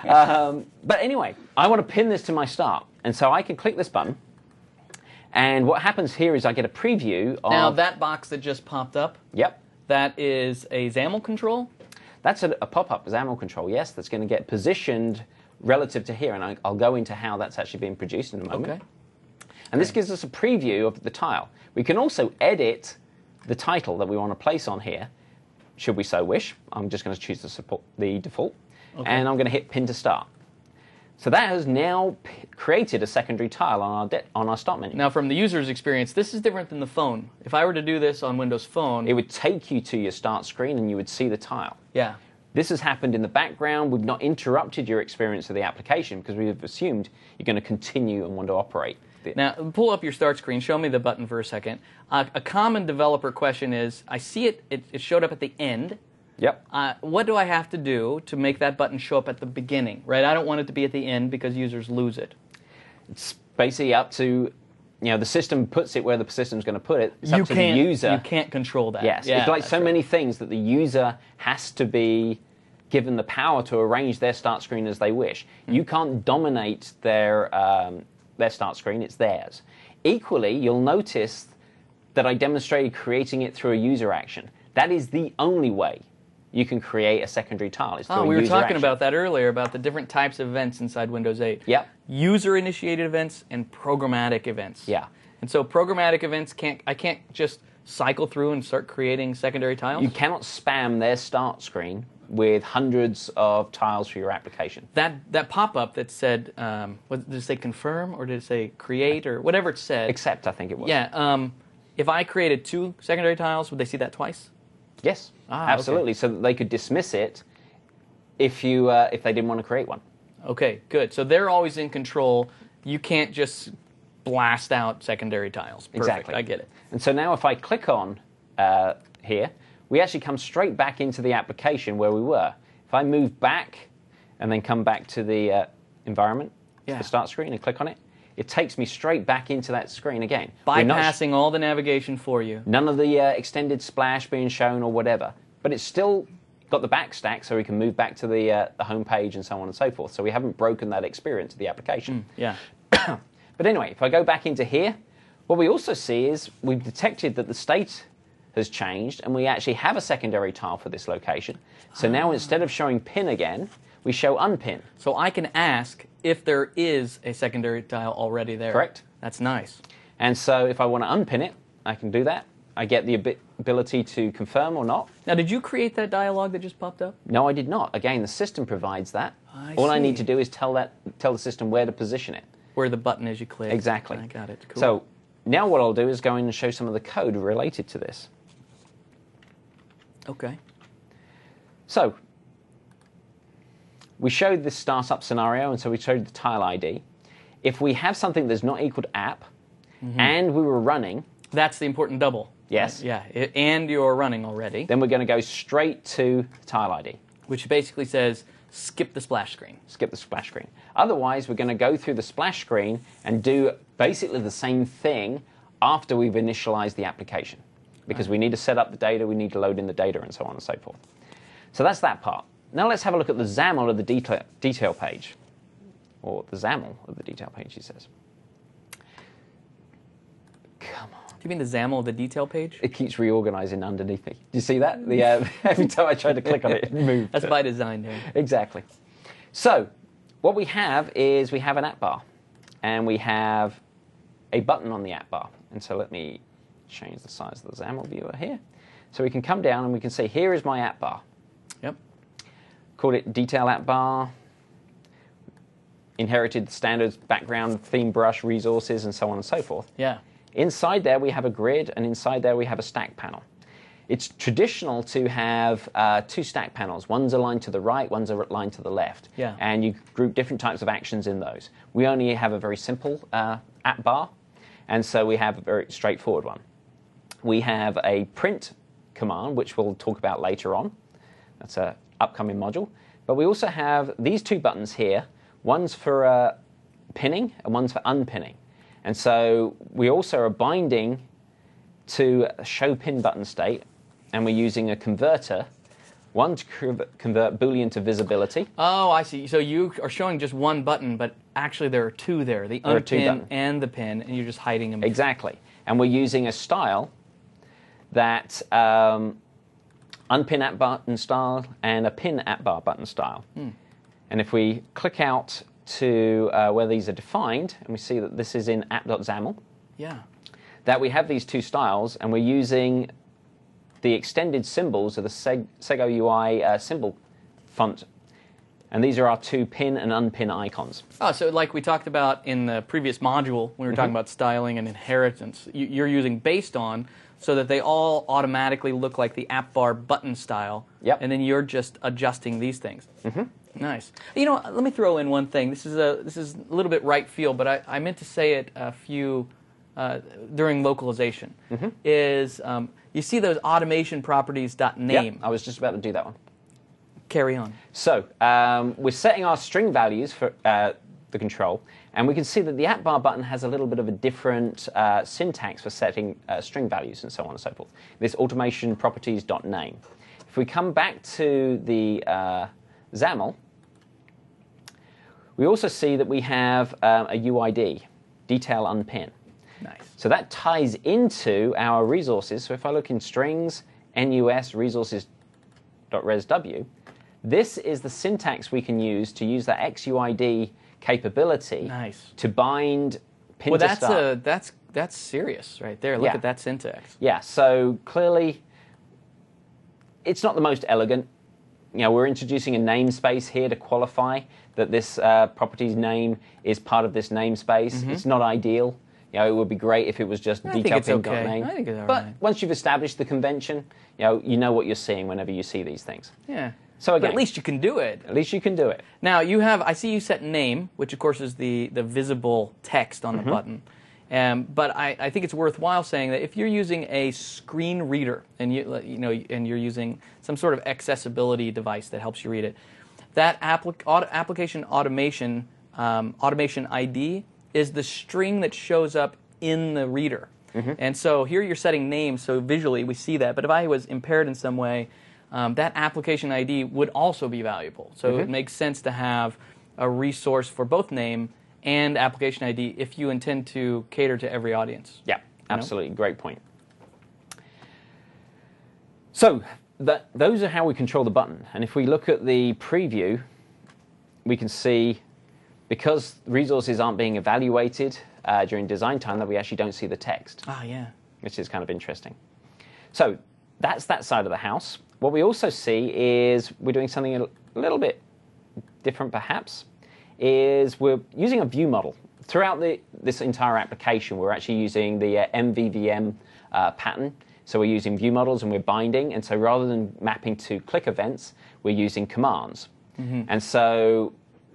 But anyway, I want to pin this to my start. And so I can click this button. And what happens here is I get a preview of... Now, that box that just popped up, Yep. that is a XAML control? That's a pop-up XAML control, yes, that's going to get positioned relative to here. And I'll go into how that's actually being produced in a moment. Okay. And this gives us a preview of the tile. We can also edit the title that we want to place on here, should we so wish. I'm just going to choose the default. Okay. And I'm going to hit pin to start. So that has now created a secondary tile on our start menu. Now, from the user's experience, this is different than the phone. If I were to do this on Windows Phone... It would take you to your start screen and you would see the tile. Yeah. This has happened in the background. We've not interrupted your experience of the application because we've assumed you're going to continue and want to operate. Now, pull up your start screen. Show me the button for a second. A common developer question is, I see it showed up at the end. Yep. What do I have to do to make that button show up at the beginning? Right? I don't want it to be at the end because users lose it. It's basically up to, the system puts it where the system's going to put it. It's up to the user. You can't control that. Yes. Yeah, it's like that's so right. many things that the user has to be given the power to arrange their start screen as they wish. You can't dominate their start screen. It's theirs. Equally, you'll notice that I demonstrated creating it through a user action. That is the only way you can create a secondary tile. Is through a We were user talking action. about that earlier, about the different types of events inside Windows 8. Yep. User-initiated events and programmatic events. Yeah. And so programmatic events, I can't just cycle through and start creating secondary tiles? You cannot spam their start screen with hundreds of tiles for your application. That pop-up that said, did it say confirm or did it say create or whatever it said? Accept, I think it was. Yeah. If I created 2 secondary tiles, would they see that twice? Yes, absolutely. Okay. So that they could dismiss it if they didn't want to create one. Okay, good. So they're always in control. You can't just blast out secondary tiles. Perfect. Exactly. I get it. And so now if I click on here, we actually come straight back into the application where we were. If I move back and then come back to the environment, Yeah. the start screen, and click on it, it takes me straight back into that screen again. We're not Bypassing all the navigation for you. none of the extended splash being shown or whatever. But it's still got the back stack so we can move back to the home page and so on and so forth. So we haven't broken that experience of the application. Yeah. But anyway, if I go back into here, What we also see is we've detected that the state has changed, and we actually have a secondary tile for this location. So now instead of showing pin again, we show unpin. So I can ask if there is a secondary tile already there. Correct. That's nice. And so if I want to unpin it, I can do that. I get the ability to confirm or not. Now, did you create that dialog that just popped up? No, I did not. Again, the system provides that. All I need to do is tell the system where to position it. Where the button is you click. Exactly. I got it. Cool. So now what I'll do is go in and show some of the code related to this. Okay. So we showed this startup scenario, and so we showed the tile ID. If we have something that's not equal to app, and we were running... That's the important double. Yes. Yeah, and you're running already. Then we're going to go straight to tile ID. Which basically says, skip the splash screen. Skip the splash screen. Otherwise, we're going to go through the splash screen and do basically the same thing after we've initialized the application. Because we need to set up the data, we need to load in the data, and so on and so forth. So that's that part. Now let's have a look at the XAML of the detail page. Or the XAML of the detail page, he says. Come on. Do you mean the XAML of the detail page? It keeps reorganizing underneath me. Do you see that? Every time I try to click on it, it moves. That's by design, Dan. Exactly. So what we have is we have an app bar. And we have a button on the app bar. And so let me change the size of the XAML viewer here. So we can come down and we can see here is my app bar. Yep. Called it detail app bar. Inherited the standards, background, theme brush, resources, and so on and so forth. Yeah. Inside there we have a grid, and inside there we have a stack panel. It's traditional to have two stack panels. One's aligned to the right, one's aligned to the left. Yeah. And you group different types of actions in those. We only have a very simple app bar, and so we have a very straightforward one. We have a print command, which we'll talk about later on. That's an upcoming module. But we also have these two buttons here. One's for pinning and one's for unpinning. And so we also are binding to a show pin button state, and we're using a converter, one to convert Boolean to visibility. Oh, I see. So you are showing just one button, but actually there are two there, the unpin and the pin, and you're just hiding them. Exactly. And we're using a style that unpin app button style and a pin app bar button style. And if we click out to where these are defined, and we see that this is in app.xaml, yeah, that we have these two styles, and we're using the extended symbols of the Sego UI symbol font. And these are our two pin and unpin icons. Oh, so like we talked about in the previous module, when we were talking about styling and inheritance, you're using based on so that they all automatically look like the app bar button style. Yep. And then you're just adjusting these things. Nice. You know, let me throw in one thing. This is a little bit right field, but I meant to say it a few during localization. Is you see those automation properties.name? Yep, I was just about to do that one. Carry on. So we're setting our string values for the control, and we can see that the app bar button has a little bit of a different syntax for setting string values and so on and so forth. This automation properties.name. If we come back to the XAML, we also see that we have a UID, detail unpin. Nice. So that ties into our resources. So if I look in strings, NUS resources.resw, this is the syntax we can use to use that XUID capability to bind pin to start. That's serious right there. Look at that syntax. Yeah, so clearly it's not the most elegant. You know, we're introducing a namespace here to qualify that this property's name is part of this namespace. It's not ideal. You know, it would be great if it was just detail.name. I think it's all but right. once you've established the convention, you know what you're seeing whenever you see these things. Yeah. So again, but at least you can do it. At least you can do it. Now I see you set name, which of course is the visible text on the button. But I think it's worthwhile saying that if you're using a screen reader and you're using some sort of accessibility device that helps you read it, that application automation ID is the string that shows up in the reader. And so here you're setting names, so visually we see that. But if I was impaired in some way, that application ID would also be valuable. So it makes sense to have a resource for both name and application ID if you intend to cater to every audience. Yeah, absolutely. Great point. So those are how we control the button. And if we look at the preview, we can see because resources aren't being evaluated during design time, that we actually don't see the text. Ah, yeah. Which is kind of interesting. So that's that side of the house. What we also see is we're doing something a little bit different, perhaps, is we're using a view model. Throughout this entire application, we're actually using the MVVM pattern. So we're using view models and we're binding. And so rather than mapping to click events, we're using commands. Mm-hmm. And so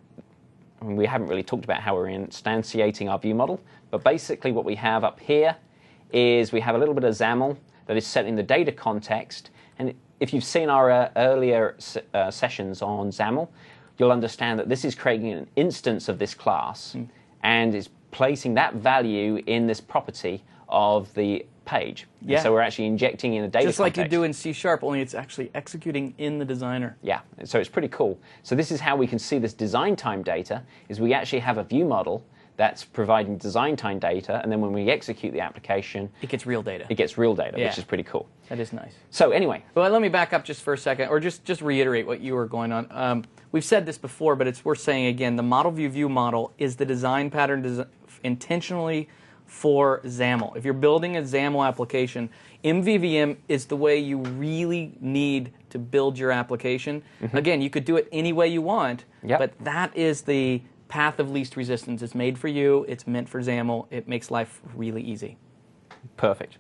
we haven't really talked about how we're instantiating our view model. But basically what we have up here is we have a little bit of XAML that is set in the data context. And if you've seen our earlier sessions on XAML, you'll understand that this is creating an instance of this class and is placing that value in this property of the page. Yeah. And so we're actually injecting in a data Just context. like you do in C#, only it's actually executing in the designer. Yeah, so it's pretty cool. So this is how we can see this design time data, is we actually have a view model that's providing design time data, and then when we execute the application, it gets real data. It gets real data, which is pretty cool. That is nice. So anyway. Well, let me back up just for a second, or just reiterate what you were going on. We've said this before, but it's worth saying again. The model view model is the design pattern intentionally for XAML. If you're building a XAML application, MVVM is the way you really need to build your application. Mm-hmm. Again, you could do it any way you want, but that is the path of least resistance. It's made for you. It's meant for XAML. It makes life really easy. Perfect.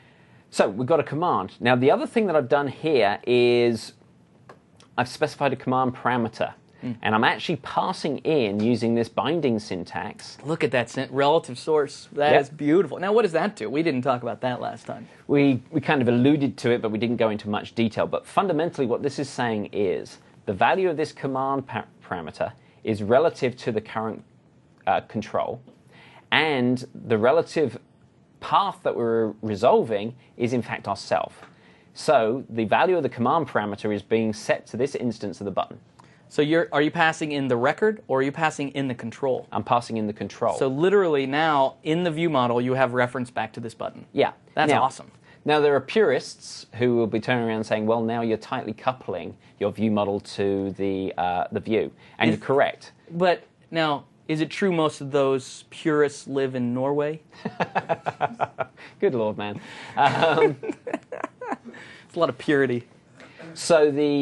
So we've got a command. Now the other thing that I've done here is I've specified a command parameter. And I'm actually passing in using this binding syntax. Look at that relative source. That is beautiful. Now what does that do? We didn't talk about that last time. We kind of alluded to it, but we didn't go into much detail. But fundamentally what this is saying is the value of this command parameter is relative to the current control, and the relative path that we're resolving is in fact ourself. So the value of the command parameter is being set to this instance of the button. So are you passing in the record, or are you passing in the control? I'm passing in the control. So literally now, in the view model, you have reference back to this button. Yeah. That's awesome. Now, there are purists who will be turning around and saying, well, now you're tightly coupling your view model to the view. And you're correct. But now, is it true most of those purists live in Norway? Good Lord, man. It's a lot of purity. So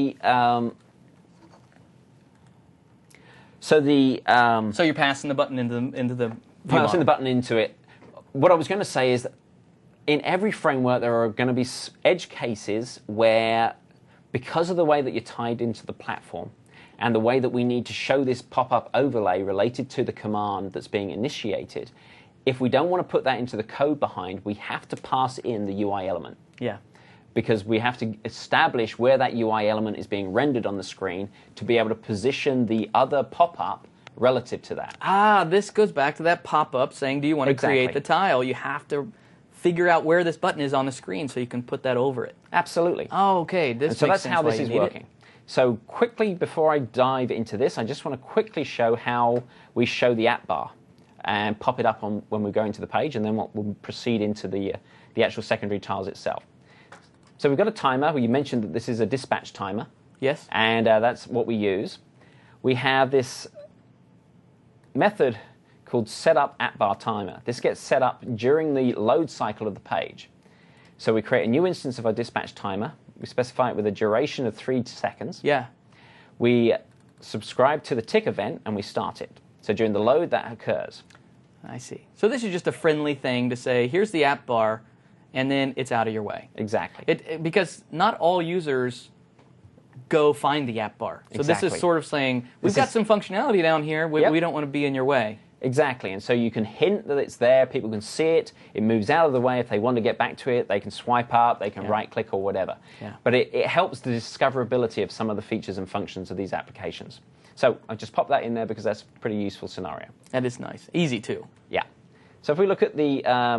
you're passing the button into the passing the button into it. What I was going to say is that in every framework there are going to be edge cases where, because of the way that you're tied into the platform and the way that we need to show this pop-up overlay related to the command that's being initiated, if we don't want to put that into the code behind, we have to pass in the UI element. Yeah. Because we have to establish where that UI element is being rendered on the screen to be able to position the other pop-up relative to that. Ah, this goes back to that pop-up saying, do you want to create the tile? You have to figure out where this button is on the screen so you can put that over it. Absolutely. Oh, okay. So that's how this is working. So quickly, before I dive into this, I just want to quickly show how we show the app bar and pop it up on when we go into the page, and then we'll proceed into the actual secondary tiles itself. So we've got a timer. Well, you mentioned that this is a dispatch timer. Yes. And that's what we use. We have this method called setup@bar_timer. This gets set up during the load cycle of the page. So we create a new instance of our dispatch timer. We specify it with a duration of 3 seconds. Yeah. We subscribe to the tick event and we start it. So during the load, that occurs. I see. So this is just a friendly thing to say, here's the app bar, and then it's out of your way. Exactly. Because not all users go find the app bar. So this is sort of saying, we've got some functionality down here, we don't want to be in your way. Exactly, and so you can hint that it's there, people can see it, it moves out of the way. If they want to get back to it, they can swipe up, they can right-click or whatever. Yeah. But it helps the discoverability of some of the features and functions of these applications. So I just pop that in there because that's a pretty useful scenario. That is nice. Easy, too. Yeah. So if we look at the...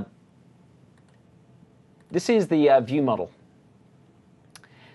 this is the view model.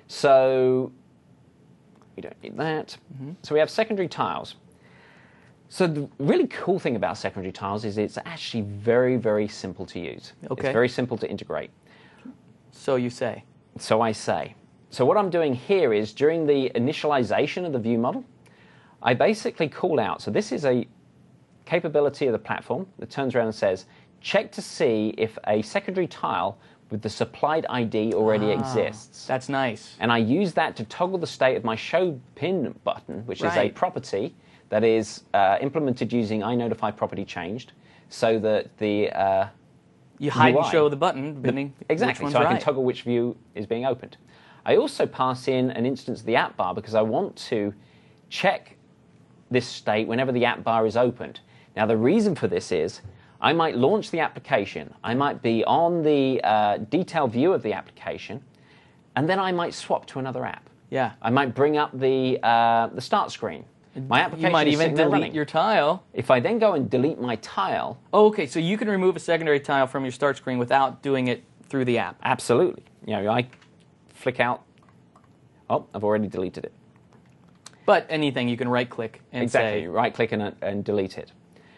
So we don't need that. Mm-hmm. So we have secondary tiles. So the really cool thing about secondary tiles is it's actually very, very simple to use. Okay. It's very simple to integrate. So you say. So I say. So what I'm doing here is during the initialization of the view model, I basically call out. So this is a capability of the platform that turns around and says, check to see if a secondary tile with the supplied ID already exists. That's nice. And I use that to toggle the state of my show pin button, which is a Right. property that is implemented using iNotify property changed, so that the You hide and UI. show the button, depending exactly, which so one's I can right. toggle which view is being opened. I also pass in an instance of the app bar because I want to check this state whenever the app bar is opened. Now the reason for this is I might launch the application, I might be on the detailed view of the application, and then I might swap to another app. Yeah. I might bring up the start screen. My application You might is even sitting there delete running. your tile. If I then go and delete my tile, Oh, okay, so you can remove a secondary tile from your start screen without doing it through the app. absolutely. You know, I flick out. Oh, I've already deleted it. But anything, you can right-click and Exactly. say, Right-click and delete it.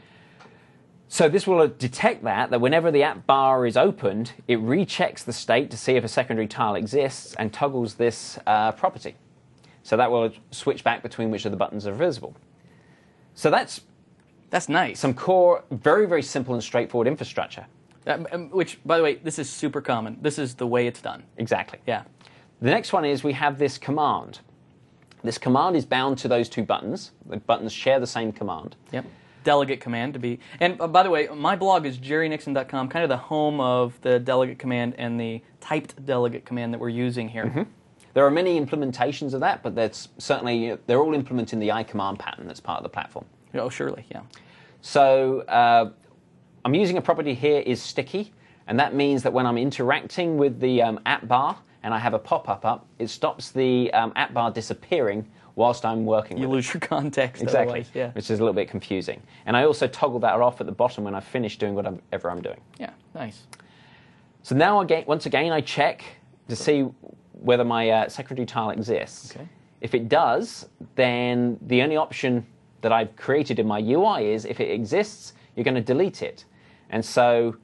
So this will detect that whenever the app bar is opened, it rechecks the state to see if a secondary tile exists and toggles this property. So that will switch back between which of the buttons are visible. So that's that's nice. some core, very, very simple and straightforward infrastructure. Which, by the way, this is super common. This is the way it's done. Exactly. Yeah. The next one is we have this command. This command is bound to those two buttons. The buttons share the same command. Yep. Delegate command to be. And by the way, my blog is jerrynixon.com, kind of the home of the delegate command and the typed delegate command that we're using here. Mm-hmm. There are many implementations of that, but that's certainly they're all implementing the iCommand pattern that's part of the platform. Oh, surely, yeah. So I'm using a property here is sticky, and that means that when I'm interacting with the app bar and I have a pop-up up, it stops the app bar disappearing whilst I'm working You with lose your context Exactly, otherwise. Yeah. which is a little bit confusing. And I also toggle that off at the bottom when I've finished doing whatever I'm doing. Yeah, nice. So now, once again, I check to see whether my secondary tile exists. Okay. If it does, then the only option that I've created in my UI is if it exists, you're going to delete it. And so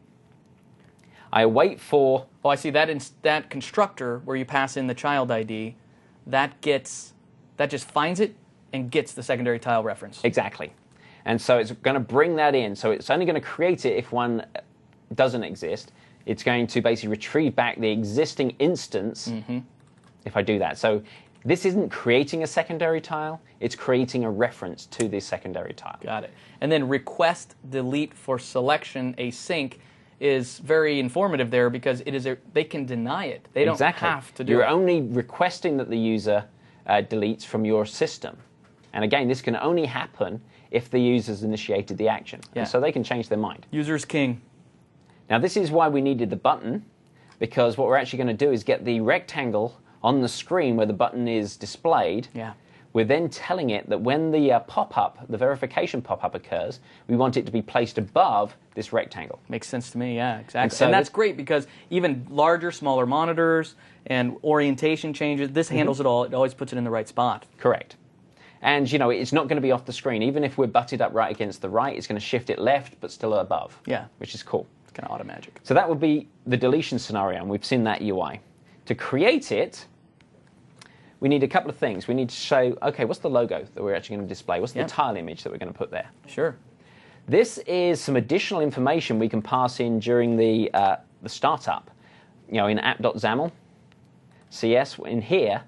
I wait for... Oh, I see that constructor where you pass in the child ID, that just finds it and gets the secondary tile reference. Exactly. And so it's going to bring that in. So it's only going to create it if one doesn't exist. It's going to basically retrieve back the existing instance if I do that. So this isn't creating a secondary tile. It's creating a reference to the secondary tile. Got it. And then request delete for selection async is very informative there because they can deny it. They don't have to do You're it. only requesting that the user deletes from your system. And again, this can only happen if the user's initiated the action. Yeah. And so they can change their mind. User's king. Now, this is why we needed the button, because what we're actually going to do is get the rectangle on the screen where the button is displayed. Yeah. We're then telling it that when the pop-up, the verification pop-up occurs, we want it to be placed above this rectangle. Makes sense to me, yeah, exactly. And so And that's great because even larger, smaller monitors and orientation changes, this handles it all. It always puts it in the right spot. Correct. And, you know, it's not going to be off the screen. Even if we're butted up right against the right, it's going to shift it left, but still above. Yeah. Which is cool. It's kind of automagic. So that would be the deletion scenario, and we've seen that UI. To create it, we need a couple of things. We need to show, okay, what's the logo that we're actually going to display? What's the tile image that we're going to put there? Sure. This is some additional information we can pass in during the startup. You know, in app.xaml, CS, in here,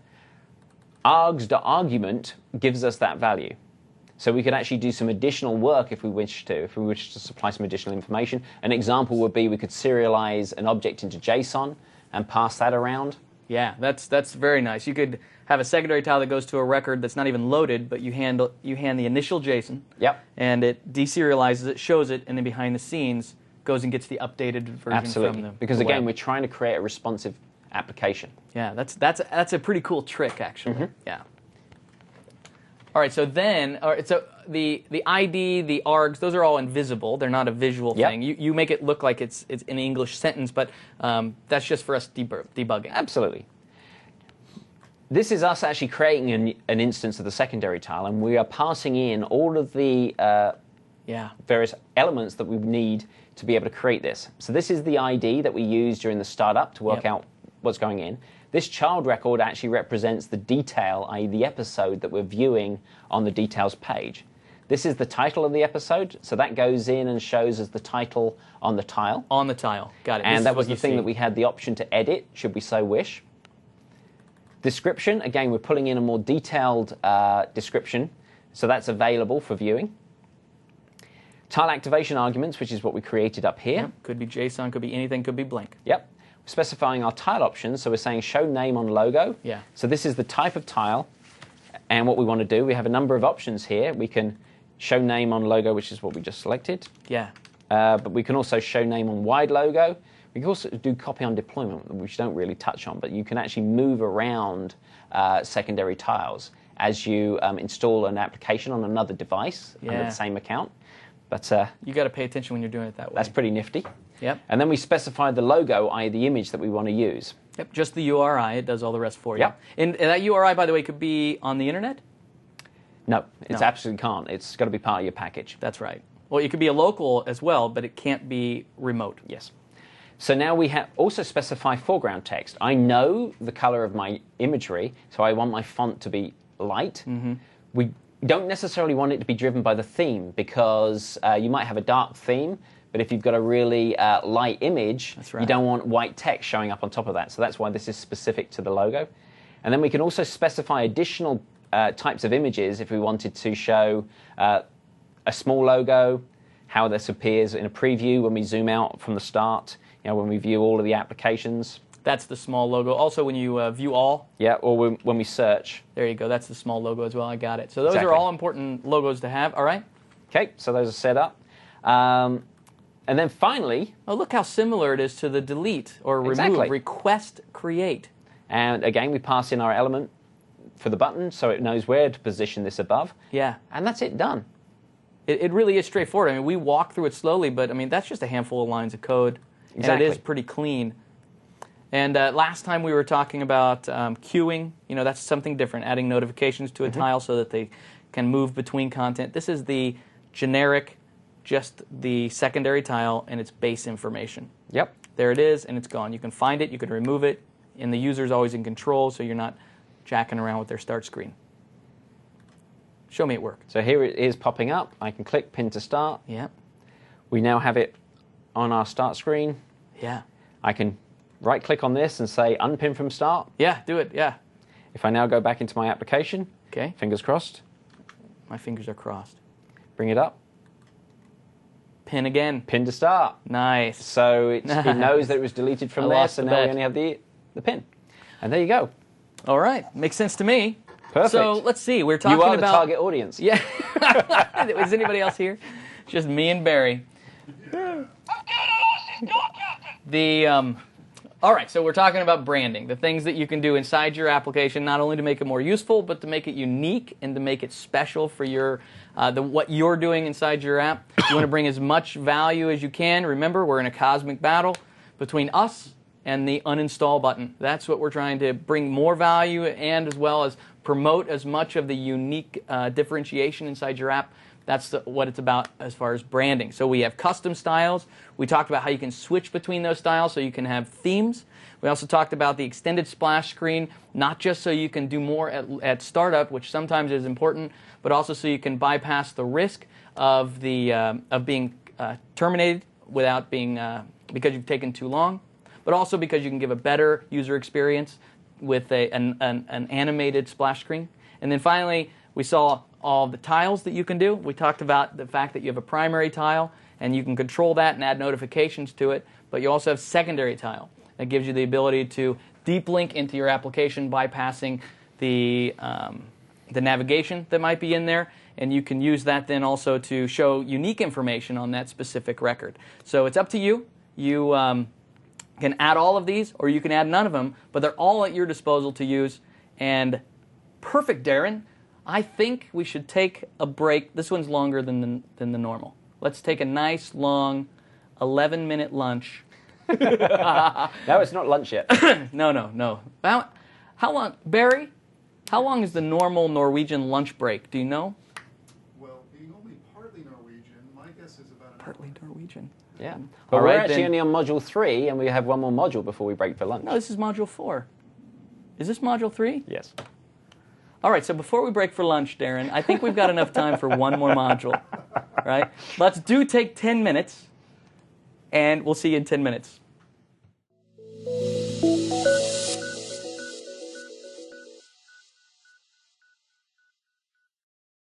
args.argument gives us that value. So we could actually do some additional work if we wish to supply some additional information. An example would be we could serialize an object into JSON and pass that around. Yeah, that's very nice. You could have a secondary tile that goes to a record that's not even loaded, but you hand the initial JSON. Yep. And it deserializes it, shows it, and then behind the scenes goes and gets the updated version Absolutely. from the Because the again, web. we're trying to create a responsive application. Yeah, that's a pretty cool trick, actually. Yeah. All right, so then, so the ID, the args, those are all invisible. They're not a visual Yep. thing. You make it look like it's an English sentence, but that's just for us debugging. Absolutely. this is us actually creating an instance of the secondary tile, and we are passing in all of the various elements that we need to be able to create this. So this is the ID that we use during the startup to work out what's going in. This child record actually represents the detail, i.e. the episode that we're viewing on the details page. This is the title of the episode, so that goes in and shows as the title on the tile. On the tile, got it. And that was the thing that we had the option to edit, should we so wish. Description, again, we're pulling in a more detailed description, so that's available for viewing. Tile activation arguments, which is what we created up here. Yep. Could be JSON, could be anything, could be blank. Yep. Specifying our tile options, so we're saying show name on logo. Yeah. So this is the type of tile, and what we want to do, we have a number of options here. We can show name on logo, which is what we just selected. Yeah. But we can also show name on wide logo. We can also do copy on deployment, which don't really touch on, but you can actually move around secondary tiles as you install an application on another device under the same account. But you got to pay attention when you're doing it that way. That's pretty nifty. Yep. And then we specify the logo, i.e. the image that we want to use. Yep, just the URI. It does all the rest for you. Yep. And that URI, by the way, could be on the internet? No, it absolutely can't. It's got to be part of your package. That's right. Well, it could be a local as well, but it can't be remote. Yes. So now we have also specify foreground text. I know the color of my imagery, so I want my font to be light. Mm-hmm. We don't necessarily want it to be driven by the theme, because you might have a dark theme, but if you've got a really light image, you don't want white text showing up on top of that. So that's why this is specific to the logo. And then we can also specify additional types of images if we wanted to show a small logo, how this appears in a preview when we zoom out from the start, when we view all of the applications. That's the small logo. Also, when you view all. Yeah, or when we search. There you go. That's the small logo as well. I got it. So those are all important logos to have. All right. Okay, so those are set up. And then finally... Oh, look how similar it is to the delete or remove, request, create. And again, we pass in our element for the button so it knows where to position this above. Yeah. And that's it, done. It really is straightforward. I mean, we walk through it slowly, but I mean, that's just a handful of lines of code. Exactly. And it is pretty clean. And last time we were talking about queuing. That's something different, adding notifications to a tile so that they can move between content. This is the generic, just the secondary tile and its base information. Yep. There it is, and it's gone. You can find it, you can remove it, and the user's always in control, so you're not jacking around with their start screen. Show me it work. So here it is popping up. I can click pin to start. Yeah. We now have it on our start screen. Yeah. I can right-click on this and say unpin from start. Yeah, do it, yeah. If I now go back into my application, okay, fingers crossed. My fingers are crossed. Bring it up. Pin again. Pin to start. Nice. So it knows that it was deleted from there, so now we only have the pin. And there you go. All right, makes sense to me. Perfect. So let's see, we're talking about... You are the target audience. Yeah. Is anybody else here? Just me and Barry. All right, so we're talking about branding, the things that you can do inside your application, not only to make it more useful, but to make it unique and to make it special for your what you're doing inside your app. You want to bring as much value as you can. Remember, we're in a cosmic battle between us and the uninstall button. That's what we're trying to bring more value and as well as promote as much of the unique differentiation inside your app. That's what it's about as far as branding. So we have custom styles. We talked about how you can switch between those styles so you can have themes. We also talked about the extended splash screen, not just so you can do more at startup, which sometimes is important, but also so you can bypass the risk of being terminated without being because you've taken too long, but also because you can give a better user experience with an animated splash screen. And then finally, we saw all the tiles that you can do. We talked about the fact that you have a primary tile, and you can control that and add notifications to it, but you also have secondary tile. That gives you the ability to deep link into your application, bypassing the navigation that might be in there, and you can use that then also to show unique information on that specific record. So it's up to you. You can add all of these, or you can add none of them, but they're all at your disposal to use. And perfect, Darren. I think we should take a break. This one's longer than the normal. Let's take a nice, long, 11-minute lunch. No, it's not lunch yet. No. How long? Barry, How long is the normal Norwegian lunch break? Do you know? Well, being only partly Norwegian, my guess is about an Partly Norwegian. Yeah. But All we're right, actually then. only on module 3, and we have one more module before we break for lunch. No, this is module 4. Is this module 3? Yes. All right, so before we break for lunch, Darren, I think we've got enough time for one more module, right? Let's take 10 minutes, and we'll see you in 10 minutes.